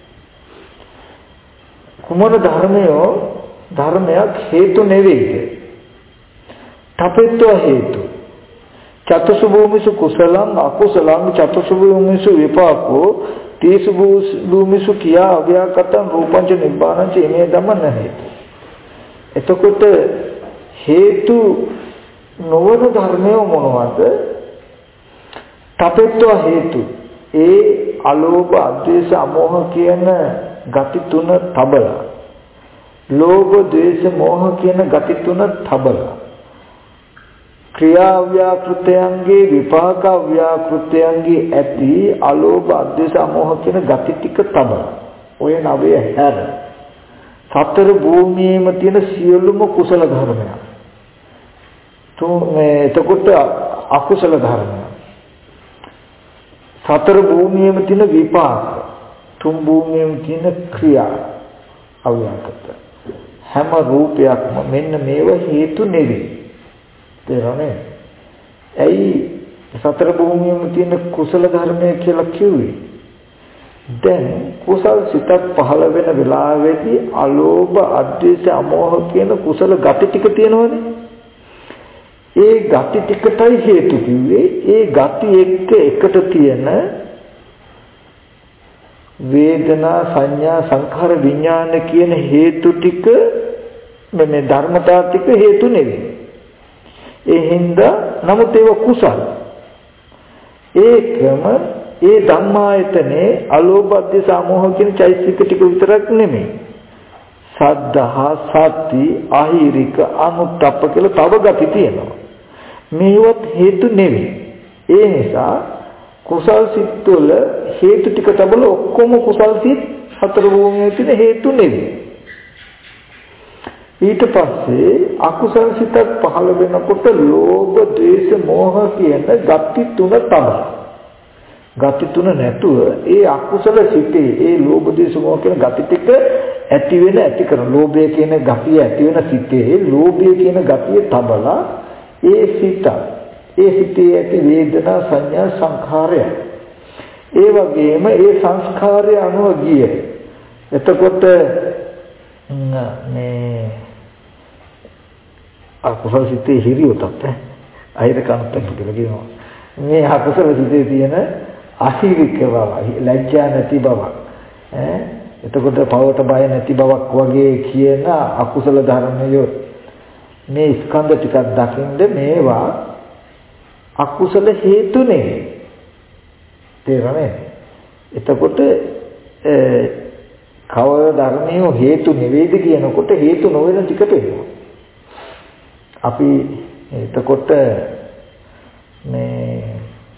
කුමන ධර්මයෝ ධර්මයක් හේතු නෙවෙයි. තපෙත්ව හේතු. චතුසු භූමිසු කුසලං අකුසලං චතුසු භූමිසු විපාකෝ තීසු භූමිසු කියා අව්‍යාකතං රූපංච නිබ්බානංච ඉමේ ධම්ම නැහැ. එතකොට හේතු නොවන ධර්මය මොනවද? තපෙත්ව හේතු. ඒ අලෝභ අද්වේෂ අමෝහ කියන ගති තුන තබලා. ලෝභ ද්වේෂ මෝහ කියන ගති තුන තබලා. ක්‍රියා ව්‍යාකෘතයන්ගේ විපාක ව්‍යාකෘතයන්ගේ ඇති අලෝභ අද්වේෂ අමෝහ කියන ගති ටික තබලා. ඔය නවය හැර සතර භූමියේම තියෙන සියලුම කුසල ධර්මයන්. තුනේ එතකොට අකුසල ධර්මයන්. සතර භූමියේම තියෙන විපාක. තුන් භූමියේම තියෙන ක්‍රියා අව්‍යාකෘත. හැම රූපයක්ම මෙන්න මේව හේතු නෙවෙයි. තේරෙන්නේ? ඇයි සතර භූමියේම තියෙන කුසල ධර්මය කියලා කිව්වේ? දැන් කුසල් සිතක් පහළ වෙන වෙලාවේදී අලෝභ අද්වේෂ අමෝහ කියන කුසල ගති ටික තියෙනවනේ. ඒ ගති ටිකටයි හේතු කිව්වේ. ඒ ගති එක්ක එකට තියෙන වේදනා සංඥා සංඛාර විඥාන කියන හේතු ටික මේ ධර්මතා ටික හේතු නෙවෙයි. ඒ හින්දා නමුත් ඒව කුසල. ඒකම ඒ ධම්මායතනේ අලෝභ අධ්‍යාස අමෝහ කියන චෛතසික ටික විතරක් නෙමෙයි. සද්ධා සති අහිරික අනුත්තප්ප කියලා තව ගති තියෙනවා. මේවත් හේතු නෙවෙයි. ඒ නිසා කුසල් සිත් වල හේතු ටික තබල ඔක්කොම කුසල් සිත් සතර භූමියේ තියෙන හේතු නෙවෙයි. ඊට පස්සේ අකුසල් සිතක් පහළ වෙනකොට ලෝභ ද්වේෂ මෝහ කියන ගති තුන තමයි. ගති තුන නැතුව ඒ අකුසල සිතේ ඒ ලෝභ ද්වේෂ මෝහ කියන ගති ටික ඇති වෙන ඇති කරන ලෝභය කියන ගතිය ඇති වෙන සිතේ ලෝභය කියන ගතිය තබලා ඒ සිත ඒ සිතේ ඇති වේදනා සංඥා සංඛාරය ඒ වගේම ඒ සංස්කාරය අනුව ගිය එතකොට මේ අකුසල සිතේ හිරියොතත් අහිර කන්තක් කියලා කියනවා. මේ අකුසල සිතේ තියෙන අහිරික බව, ලැජ්ජා නැති බව, ඈ එතකොට පවට බය නැති බවක් වගේ කියන අකුසල ධර්මයෝ මේ ස්කන්ධ ටිකක් දකින්ද මේවා අකුසල හේතු නෙවෙයි. තේරෙන්නේ? එතකොට කවර ධර්මයේ හේතු නෙවෙයිද කියනකොට හේතු නොවන ටික පේනවා. අපි එතකොට මේ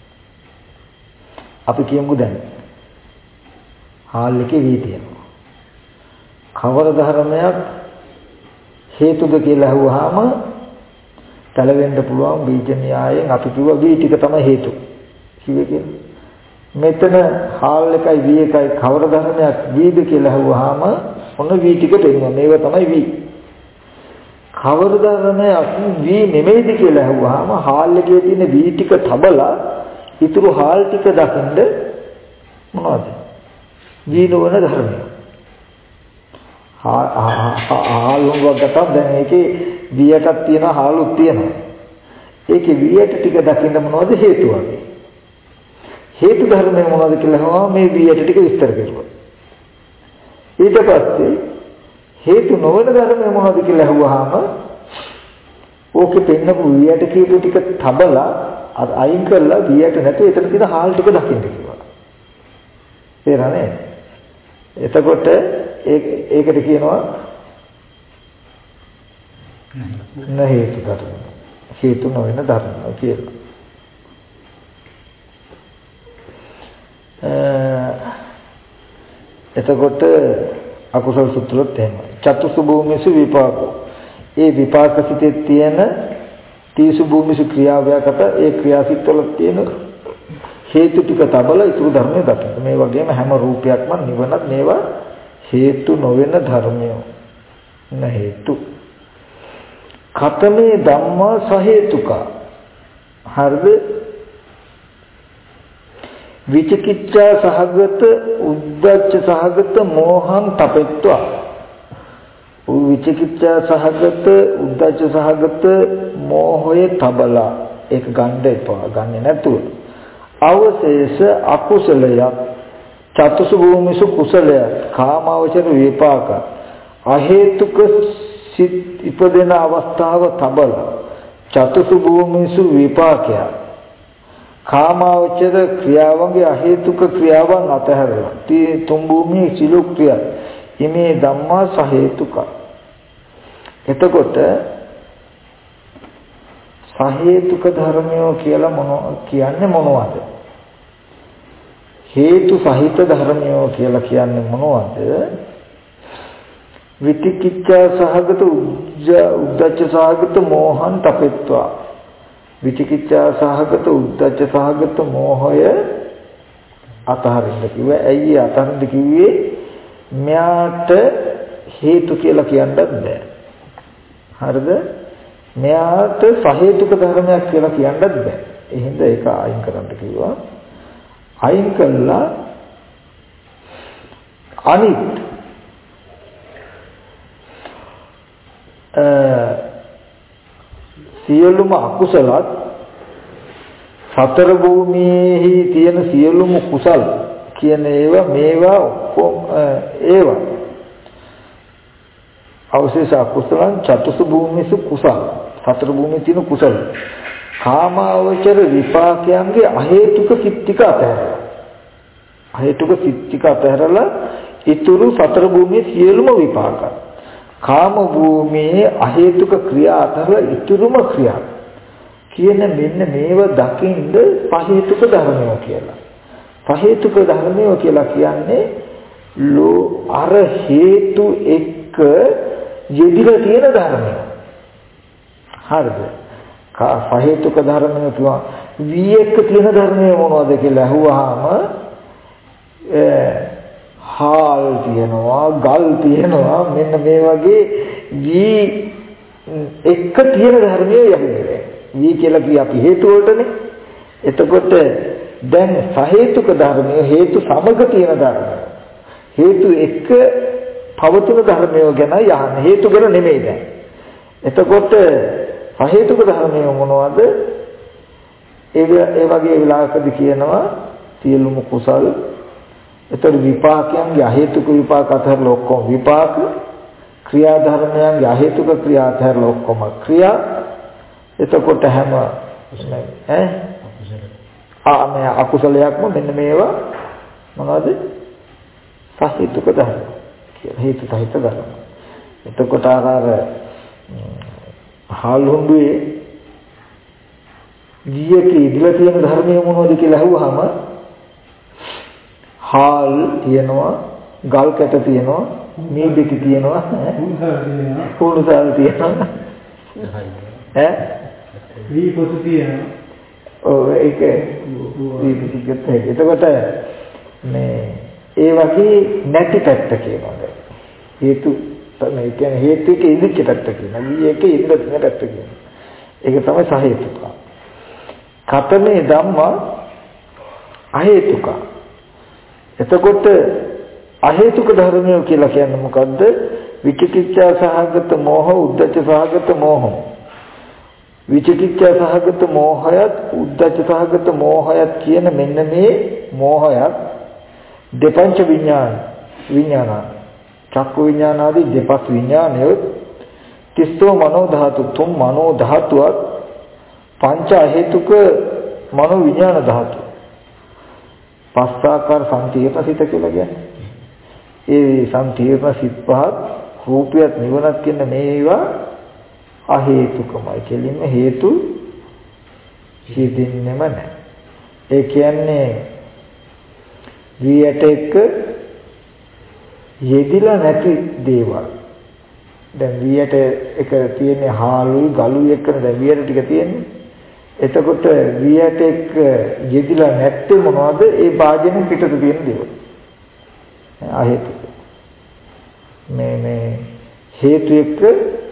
අපි කියමු දැන් හාල් එකේ වී තියෙනවා. කවර ධර්මයක් හේතුද කියලා අහුවාම තලවෙන්න පුළුවන් බීජ න්‍යායෙන් අපි කිව්වා වී ටික තමයි හේතු. කිව්වේ කියලා. මෙතන හාල් එකයි වී එකයි කවර ධර්මයක් වීද කියලා අහුවාම ඔන්න වී ටික දෙනවා. මේව තමයි වී. කවර ධර්මයක් වී නෙමෙයිද කියලා අහුවාම හාල් එකේ තියෙන වී ටික තබලා ඊතුරු හාල් ටික දකින්ද මොනවද? වී නොවන ධර්මය. හාල් වගටත් දැන් ඒකේ වියටක් තියෙනවා හාලුත් තියෙනවා. ඒකේ වියට ටික දකින්න මොනවද හේතු වගේ? හේතු ධර්මය මොනවද කියලා අහුවා මේ වියට ටික විස්තර කරුවා. ඊට පස්සේ හේතු නොවන ධර්මය මොනවද කියලා අහුවාම ඕකේ පෙන්නපු වියට කියපු ටික තබලා අයින් කරලා වියට නැතුව එතන තියෙන හාල් ටික දකින්න කිව්වා. තේරෙන්නේ? එතකොට ඒක ඒකට කියනවා න හේතු ධර්ම. හේතු නොවන ධර්ම කියලා. එතකොට අකුසල සූත්‍රොත් එහෙම. චතුසු භූමිසු විපාකෝ. ඒ විපාක සිතේ තියෙන තීසු භූමිසු ක්‍රියාවයකට ඒ ක්‍රියාසිත වල තියෙන හේතු ටික තබල ඉතුරු ධර්මයේ දකින්න. මේ වගේම හැම රූපයක්ම නිවනත් මේවා හේතු නොවන ධර්මයෝ. න හේතු. ඛතමේ ධම්මා සහේතුක. හරිද? විචිකිච්ඡා සහගත උද්ධච්ච සහගත මෝහං තපෙත්වා. විචිකිච්ඡා සහගත උද්ධච්ච සහගත මෝහය තබලා ඒක ගන්න එපා. ගන්නේ නැතුව. අවශේෂ අකුසලයක් චතුසු භූමිසු කුසලයක් කාමාවචර විපාක අහේතුක සිත් ඉපදෙන අවස්ථාව තබල චතුසු භූමිසු විපාකය කාමාවචර ක්‍රියාවන්ගේ අහේතුක ක්‍රියාවන් අතහැරලා තී තුන් භූමියේ සිළු ක්‍රියා ඉමේ ධම්මා සහේතුක. එතකොට සහේතුක ධර්මයෝ කියලා මොන කියන්නේ මොනවද? හේතු සහිත ධර්මයෝ කියලා කියන්නේ මොනවද? විතිකිච්ඡා සහගත උද්ධච්ච සහගත මෝහං තපෙත්වා. විතිකිච්ඡා සහගත උද්ධච්ච සහගත මෝහය අතහරින්න කිව්වා. ඇයි අතහරින්න කිව්වේ? මෙයාට හේතු කියලා කියන්නත් බෑ. හරිද? මෙයාට සහේතුක ධර්මයක් කියලා කියන්නත් බෑ. එහෙනම් ඒක අයින් කරන්න කිව්වා. අයින් කළා අනිත් සියලුම අකුසලත් සතර භූමියේහි තියෙන සියලුම කුසල් කියන ඒවා මේවා ඔක්කොම ඒවා අවශේෂ අකුසලං චතුසු භූමිසු කුසල සතර භූමියේ තියෙන කුසල කාමාවචර විපාකයන්ගේ අහේතුක සිත්තික අතහැරලා අහේතුක සිත්තික අතහැරලා ඊතුරු සතර භූමියේ සියලුම විපාක කාම භූමියේ අහේතුක ක්‍රියා අතහැරලා ඊතුරුම ක්‍රියා කියන මෙන්න මේව දකින්ද පහේතුක ධර්මය කියලා. පහේතුක ධර්මය කියලා කියන්නේ ලෝ අර හේතු එක්ක යෙදිලා තියෙන ධර්මය. හරිද? සහේතුක ධර්මය කියනවා වී එක්ක තියෙන ධර්මය මොනවද කියලා අහුවාම හාල් තියෙනවා ගල් තියෙනවා මෙන්න මේ වගේ වී එක්ක තියෙන ධර්මය යන්නේ වී කියලා කිය අපි හේතු වලටනේ. එතකොට දැන් සහේතුක ධර්මය හේතු සමග තියෙන ධර්මය හේතු එක්ක පවතින ධර්මය ගැන යහන්නේ හේතු ගැන නෙමෙයි දැන්. එතකොට සහේතුක ධර්මය මොනවද? ඒ ඒ වගේ විලාසකදී කියනවා සියලුම කුසල්. ඒතර විපාකයන්ගේ අහේතුක විපාක අතහැරලා ඔක්කොම විපාක. ක්‍රියා ධර්මයන්ගේ අහේතුක ක්‍රියා අතහැරලා ඔක්කොම ක්‍රියා. එතකොට හැම ඈ ආ මේ අකුසලයක්ම මෙන්න මේවා මොනවද? සහේතුක ධර්ම කියලා හේතු සහිත ධර්ම. එතකොට ආකාර හාල් හොඳුවේ ගියක ඉදලා තියෙන ධර්මය මොනවද කියලා අහුවාම හාල් තියෙනවා ගල් කැට තියෙනවා මේ දෙක තියෙනවා කුණුසල් තියෙනවා ඈ වී පොතු තියෙනවා ඔව් ඒක වී පිටිකත් එතකොට මේ ඒ වගේ නැති පැත්ත කියනවා හේතු මේ කියන්නේ හේතුක ඉදිච්ච පැත්ත කියනවා. වී එක ඉදිරියට තියෙන පැත්ත කියනවා. ඒක තමයි සහේතුක. කතමේ ධම්මා අහේතුක. එතකොට අහේතුක ධර්මය කියලා කියන්නේ මොකද්ද? විචිකිච්ඡා සහගත මෝහ උද්ධච්ච සහගත මෝහ. විචිකිච්ඡා සහගත මෝහයත් උද්ධච්ච සහගත මෝහයත් කියන මෙන්න මේ මෝහයත් දෙපංච විඥාන විඥාන චක්කු විඥාන ආදී දෙපස් විඥානය තිස්සෝ මනෝ ධාතු තුන් මනෝ ධාතුවත් පංච හේතුක මනෝ විඥාන ධාතු පස්සාකාර සංකීර්ණ සිත කියලා කියන්නේ. ඒ සංකීර්ණ සිත් පහත් රූපයත් නිවනත් කියන මේවා අහේතුකමයි. කෙලින්ම හේතු හිතින්නෙම නැහැ. ඒ කියන්නේ වියට එක්ක යෙදිලා නැති දේවල්. දැන් වියට එක තියෙන හාලුයි ගලුයි එක්කන දැන් වියට ටික තියෙන්නේ. එතකොට වියට එක්ක යෙදිලා නැත්තේ මොනවද? ඒ භාජනෙ පිටත තියෙන දේවල්. අහේතුක. මේ මේ හේතු එක්ක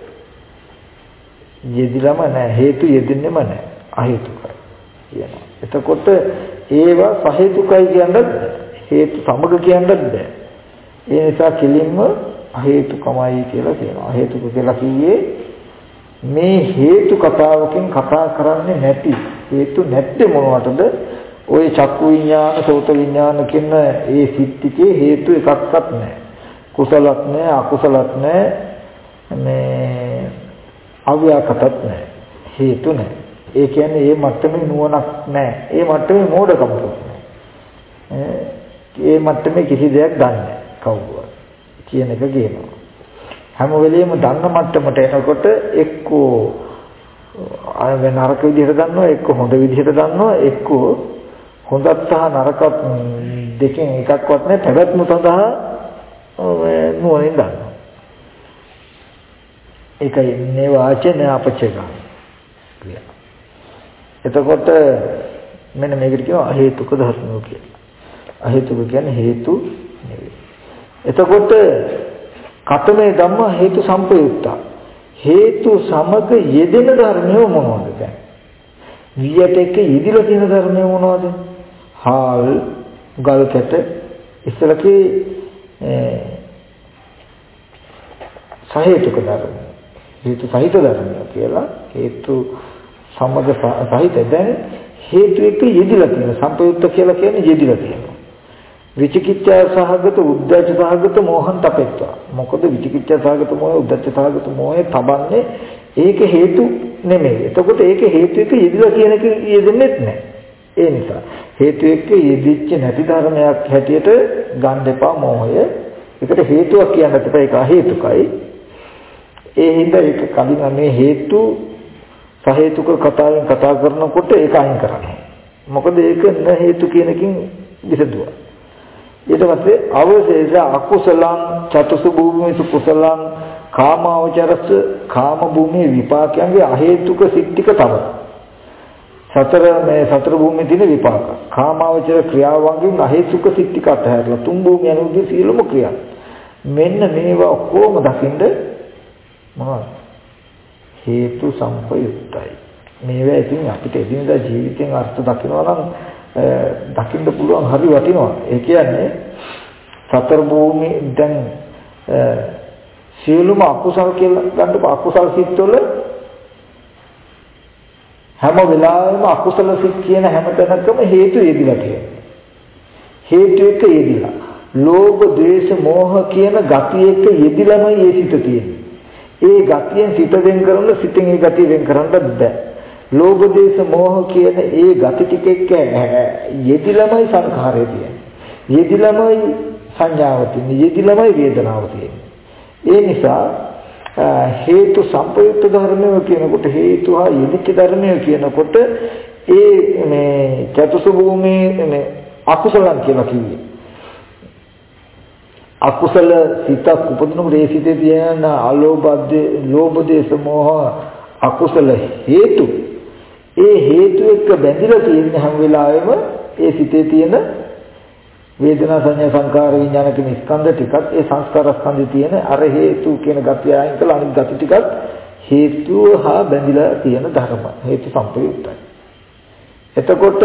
යෙදිලාම නැහැ. හේතු යෙදින්නෙම නැහැ. අහේතුකයි කියනවා. එතකොට ඒවා සහේතුකයි කියන්නත් හේතු සමග කියන්නත් බෑ. ඒ නිසා කෙලින්ම අහේතුකමයි කියලා කියනවා. අහේතුක කියලා කිව්වේ මේ හේතු කතාවකින් කතා කරන්නේ නැති හේතු නැත්තේ මොනවටද? ওই චක්කු විඥාන, සෝත විඥාන කියන ඒ සිත් ටිකේ හේතු එකක්වත් නැහැ. කුසලත් නැහැ, අකුසලත් නැහැ, මේ අව්‍යාකටත් නැහැ. හේතු නැහැ. ඒ කියන්නේ මේ මට්ටමේ නුවණක් නැහැ. ඒ මට්ටමේ මෝඩකමක් නැහැ. ඒ මට්ටමේ කිසි දෙයක් දන්නේ නැහැ කවුරුවත් කියන එක කියනවා. හැම වෙලෙම දන්න මට්ටමට එනකොට එක්කෝ අය නරක විදිහට දන්නවා, එක්කෝ හොඳ විදිහට දන්නවා, එක්කෝ හොඳත් සහ නරකත් දෙකෙන් එකක්වත් නැහැ. පැවැත්ම සඳහා නුවණින් දන්නවා. ඒකයි නේවාචන අපචේක. එතකොට මෙන්න මේකට කියනවා අහේතුක ධර්මෝ කියලා. අහේතුක කියන්නේ හේතු නෙවෙයි. එතකොට කතමේ ධම්ම හේතු සම්පයුක්තා. හේතු සමග යෙදෙන ධර්මය මොනවද දැන්? වියට එක්ක යෙදිලා තියෙන ධර්මය මොනවද? හාල්, ගල් කැට, ඉස්සලකේ සහේතුක ධර්ම. හේතු සහිත ධර්මය කියලා හේතු සමග සහිත දැන් හේතු එක්ක යෙදිලා තියෙන සම්පයුක්ත කියලා කියන්නේ යෙදිලා තියෙනවා. විචිකිච්ඡා සහගත උද්දච්ච සහගත මෝහන් තපෙත්වා. මොකද විචිකිච්ඡා සහගත මෝහය උද්දච්ච සහගත මෝහය තබන්නේ ඒක හේතු නෙමෙයි. එතකොට ඒක හේතු එක යෙදিলা කියන එක යෙදෙන්නේ නැහැ. ඒ නිසා හේතු එක්ක යෙදිච්ච නැති ධර්මයක් හැටියට ගන්න එපා මෝහය. ඒකට හේතුවක් කියන්න එපා. ඒක අහේතුකයි. ඒ හින්දා ඒක කලින් මේ හේතු සහේතුක කතාවෙන් කතා කරනකොට ඒක අයින් කරන්න. මොකද ඒක න හේතු කියන එකකින් විසදුවා. ඊට පස්සේ අවශේෂ අකුසලං චතුසු භූමිසු කුසලං කාමාවචරස කාම භූමියේ විපාකයන්ගේ අහේතුක සිත්තික තමයි. සතර මේ සතර භූමියේ තියෙන විපාක. කාමාවචර ක්‍රියාවන්ගෙන් අහේතුක සිත්තික අතහැරලා තුන් භූමිය අනුදී සියලුම ක්‍රියා. මෙන්න මේවා කොහොම දකින්ද මොනවද? හේතු සම්පයුක්තයි. මේවා ඉතින් අපිට එදිනදා ජීවිතෙන් අර්ථ දකිනවා නම් දකින්න පුළුවන් හරි වටිනවා. ඒ කියන්නේ සතර භූමි දැන් සියලුම අකුසල් කියලා ගන්නකො අකුසල් සිත්වල හැම වෙලාවෙම අකුසල සිත් කියන හැම තැනකම හේතු යෙදිලා තියෙනවා. හේතු එක යෙදිලා. ලෝභ, ද්වේෂ, මෝහ කියන ගති එක යෙදිලාමයි ඒ සිත තියෙන්නේ. ඒ ගතියෙන් සිත වෙන් කරන සිතෙන් ඒ ගතිය වෙන් කරන්නත් බෑ. ලෝභ, ද්වේෂ, මෝහ කියන ඒ ගති ටික එක්ක යෙදිලාමයි සංඛාරය තියෙන්නේ. යෙදිලාමයි සංඥාව තියෙන්නේ. යෙදිලාමයි වේදනාව තියෙන්නේ. ඒ නිසා හේතු සම්පයුක්ත ධර්මය කියනකොට හේතු හා යෙදිච්ච ධර්මය කියනකොට ඒ මේ චතුසු භූමී මේ අකුසලන් කියලා කිව්වේ. අකුසල සිතක් උපදිනකොට ඒ සිතේ තියෙන අලෝභ, ලෝභ, දේශ, මෝහ අකුසල හේතු. ඒ හේතු එක්ක බැඳිලා තියෙන හැම වෙලාවෙම ඒ සිතේ තියෙන වේදනා, සංඥා, සංකාර, විඥාන කියන ස්කන්ධ ටිකත් ඒ සංස්කාර ස්කන්ධේ තියෙන අර හේතු කියන ගතිය අයින් කළා අනිත් ගති ටිකත් හේතුව හා බැඳිලා තියෙන ධර්ම. හේතු සම්පයුක්තයි. එතකොට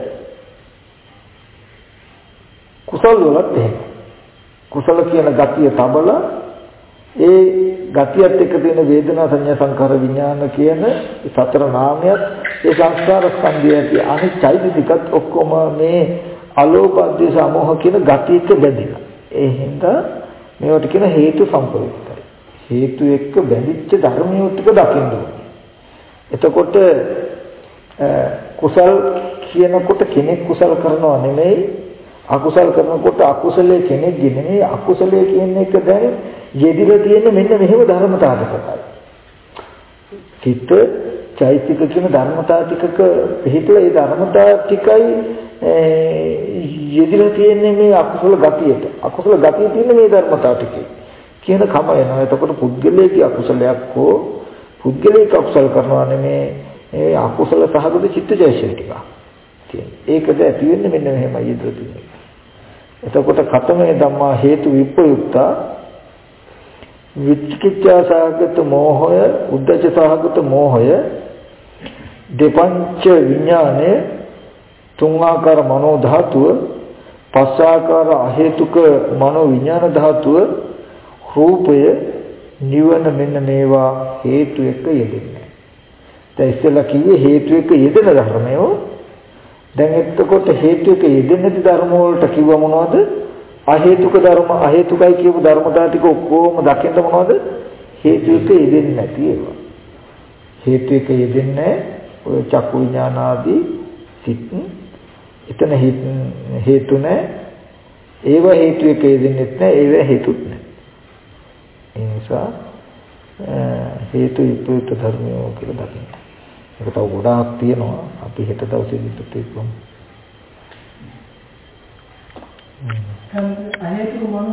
කුසල වලත් එහෙම. කුසල කියන ගතිය තබලා ඒ ගතියත් එක්ක තියෙන වේදනා, සංඥා, සංකාර, විඥාන කියන සතර නාමයක් ඒ සංස්කාර ස්කන්ධයයි අනිත් චෛතසිකත් ඔක්කොම මේ අලෝභ, ද්වේෂ, මෝහ කියන ගති එක්ක බැඳිලා. ඒ හින්දා මේවට කියන හේතු සම්පයුක්තයි. හේතු එක්ක බැඳිච්ච ධර්මිය ටික දකින්න ඕනේ. එතකොට කුසල් කියනකොට කෙනෙක් කුසල් කරනවා නෙමෙයි, අකුසල් කරනකොට අකුසලයේ කෙනෙක්ගේ නෙමෙයි, අකුසලයේ කියන එක දැන් යෙදිලා තියෙන මෙන්න මෙහෙම ධර්මතාව ටිකයි. චිත්ත චෛතසික කියන ධර්මතාව ටිකක පිළිපලා ඒ ධර්මතාව ටිකයි යෙදිලා තියෙන්නේ මේ අකුසල ගතියට. අකුසල ගතිය තියෙන මේ ධර්මතාව ටිකේ කියන කම එනවා. එතකොට පුද්ගලයේ අකුසලයක් හෝ පුද්ගලයේ අකුසල කරනවා නෙමේ ඒ අකුසල සහගත චිත්තජයශීල ටික. ඒකද ඇති වෙන්නේ මෙන්න මෙහෙමයි යෙදලා තියෙන්නේ. එතකොට කතමේ ධම්මා හේතු විප්‍රයුක්තා විචිකිච්ඡා සහගත මෝහය, උද්ධච්ච සහගත මෝහය, දෙපංච විඥානය, තුන් ආකාර මනෝ ධාතුව, පස් ආකාර අහේතුක මනෝ විඥාන ධාතුව, රූපය, නිවන මෙන්න මේවා හේතු එක්ක යෙදෙන්නේ. දැන් ඉස්සෙල්ලා කිව්වේ හේතු එක යෙදෙන ධර්මයෝ. දැන් එතකොට හේතු එක යෙදෙන්නේ නැති ධර්ම වලට කිව්ව මොනවද? අහේතුක ධර්ම අහේතුකයි කියපු ධර්මතා ටික ඔක්කොම දකින්න මොනවද? හේතු එක යෙදෙන්නේ නැති ඒවා. හේතු එක යෙදෙන්නේ ඔය චක්කු විඥාන ආදී සිත්. එතන හේතු නැහැ. ඒව හේතු එක යෙදෙන්නේ නැහැ. ඒව හේතුත් නැහැ. ඒ නිසා හේතු විපරීත ධර්මයෝ කියලා දකින්න. ඒක තව ගොඩාක් තියෙනවා. අපි හෙට දවසේ විතර කියමු.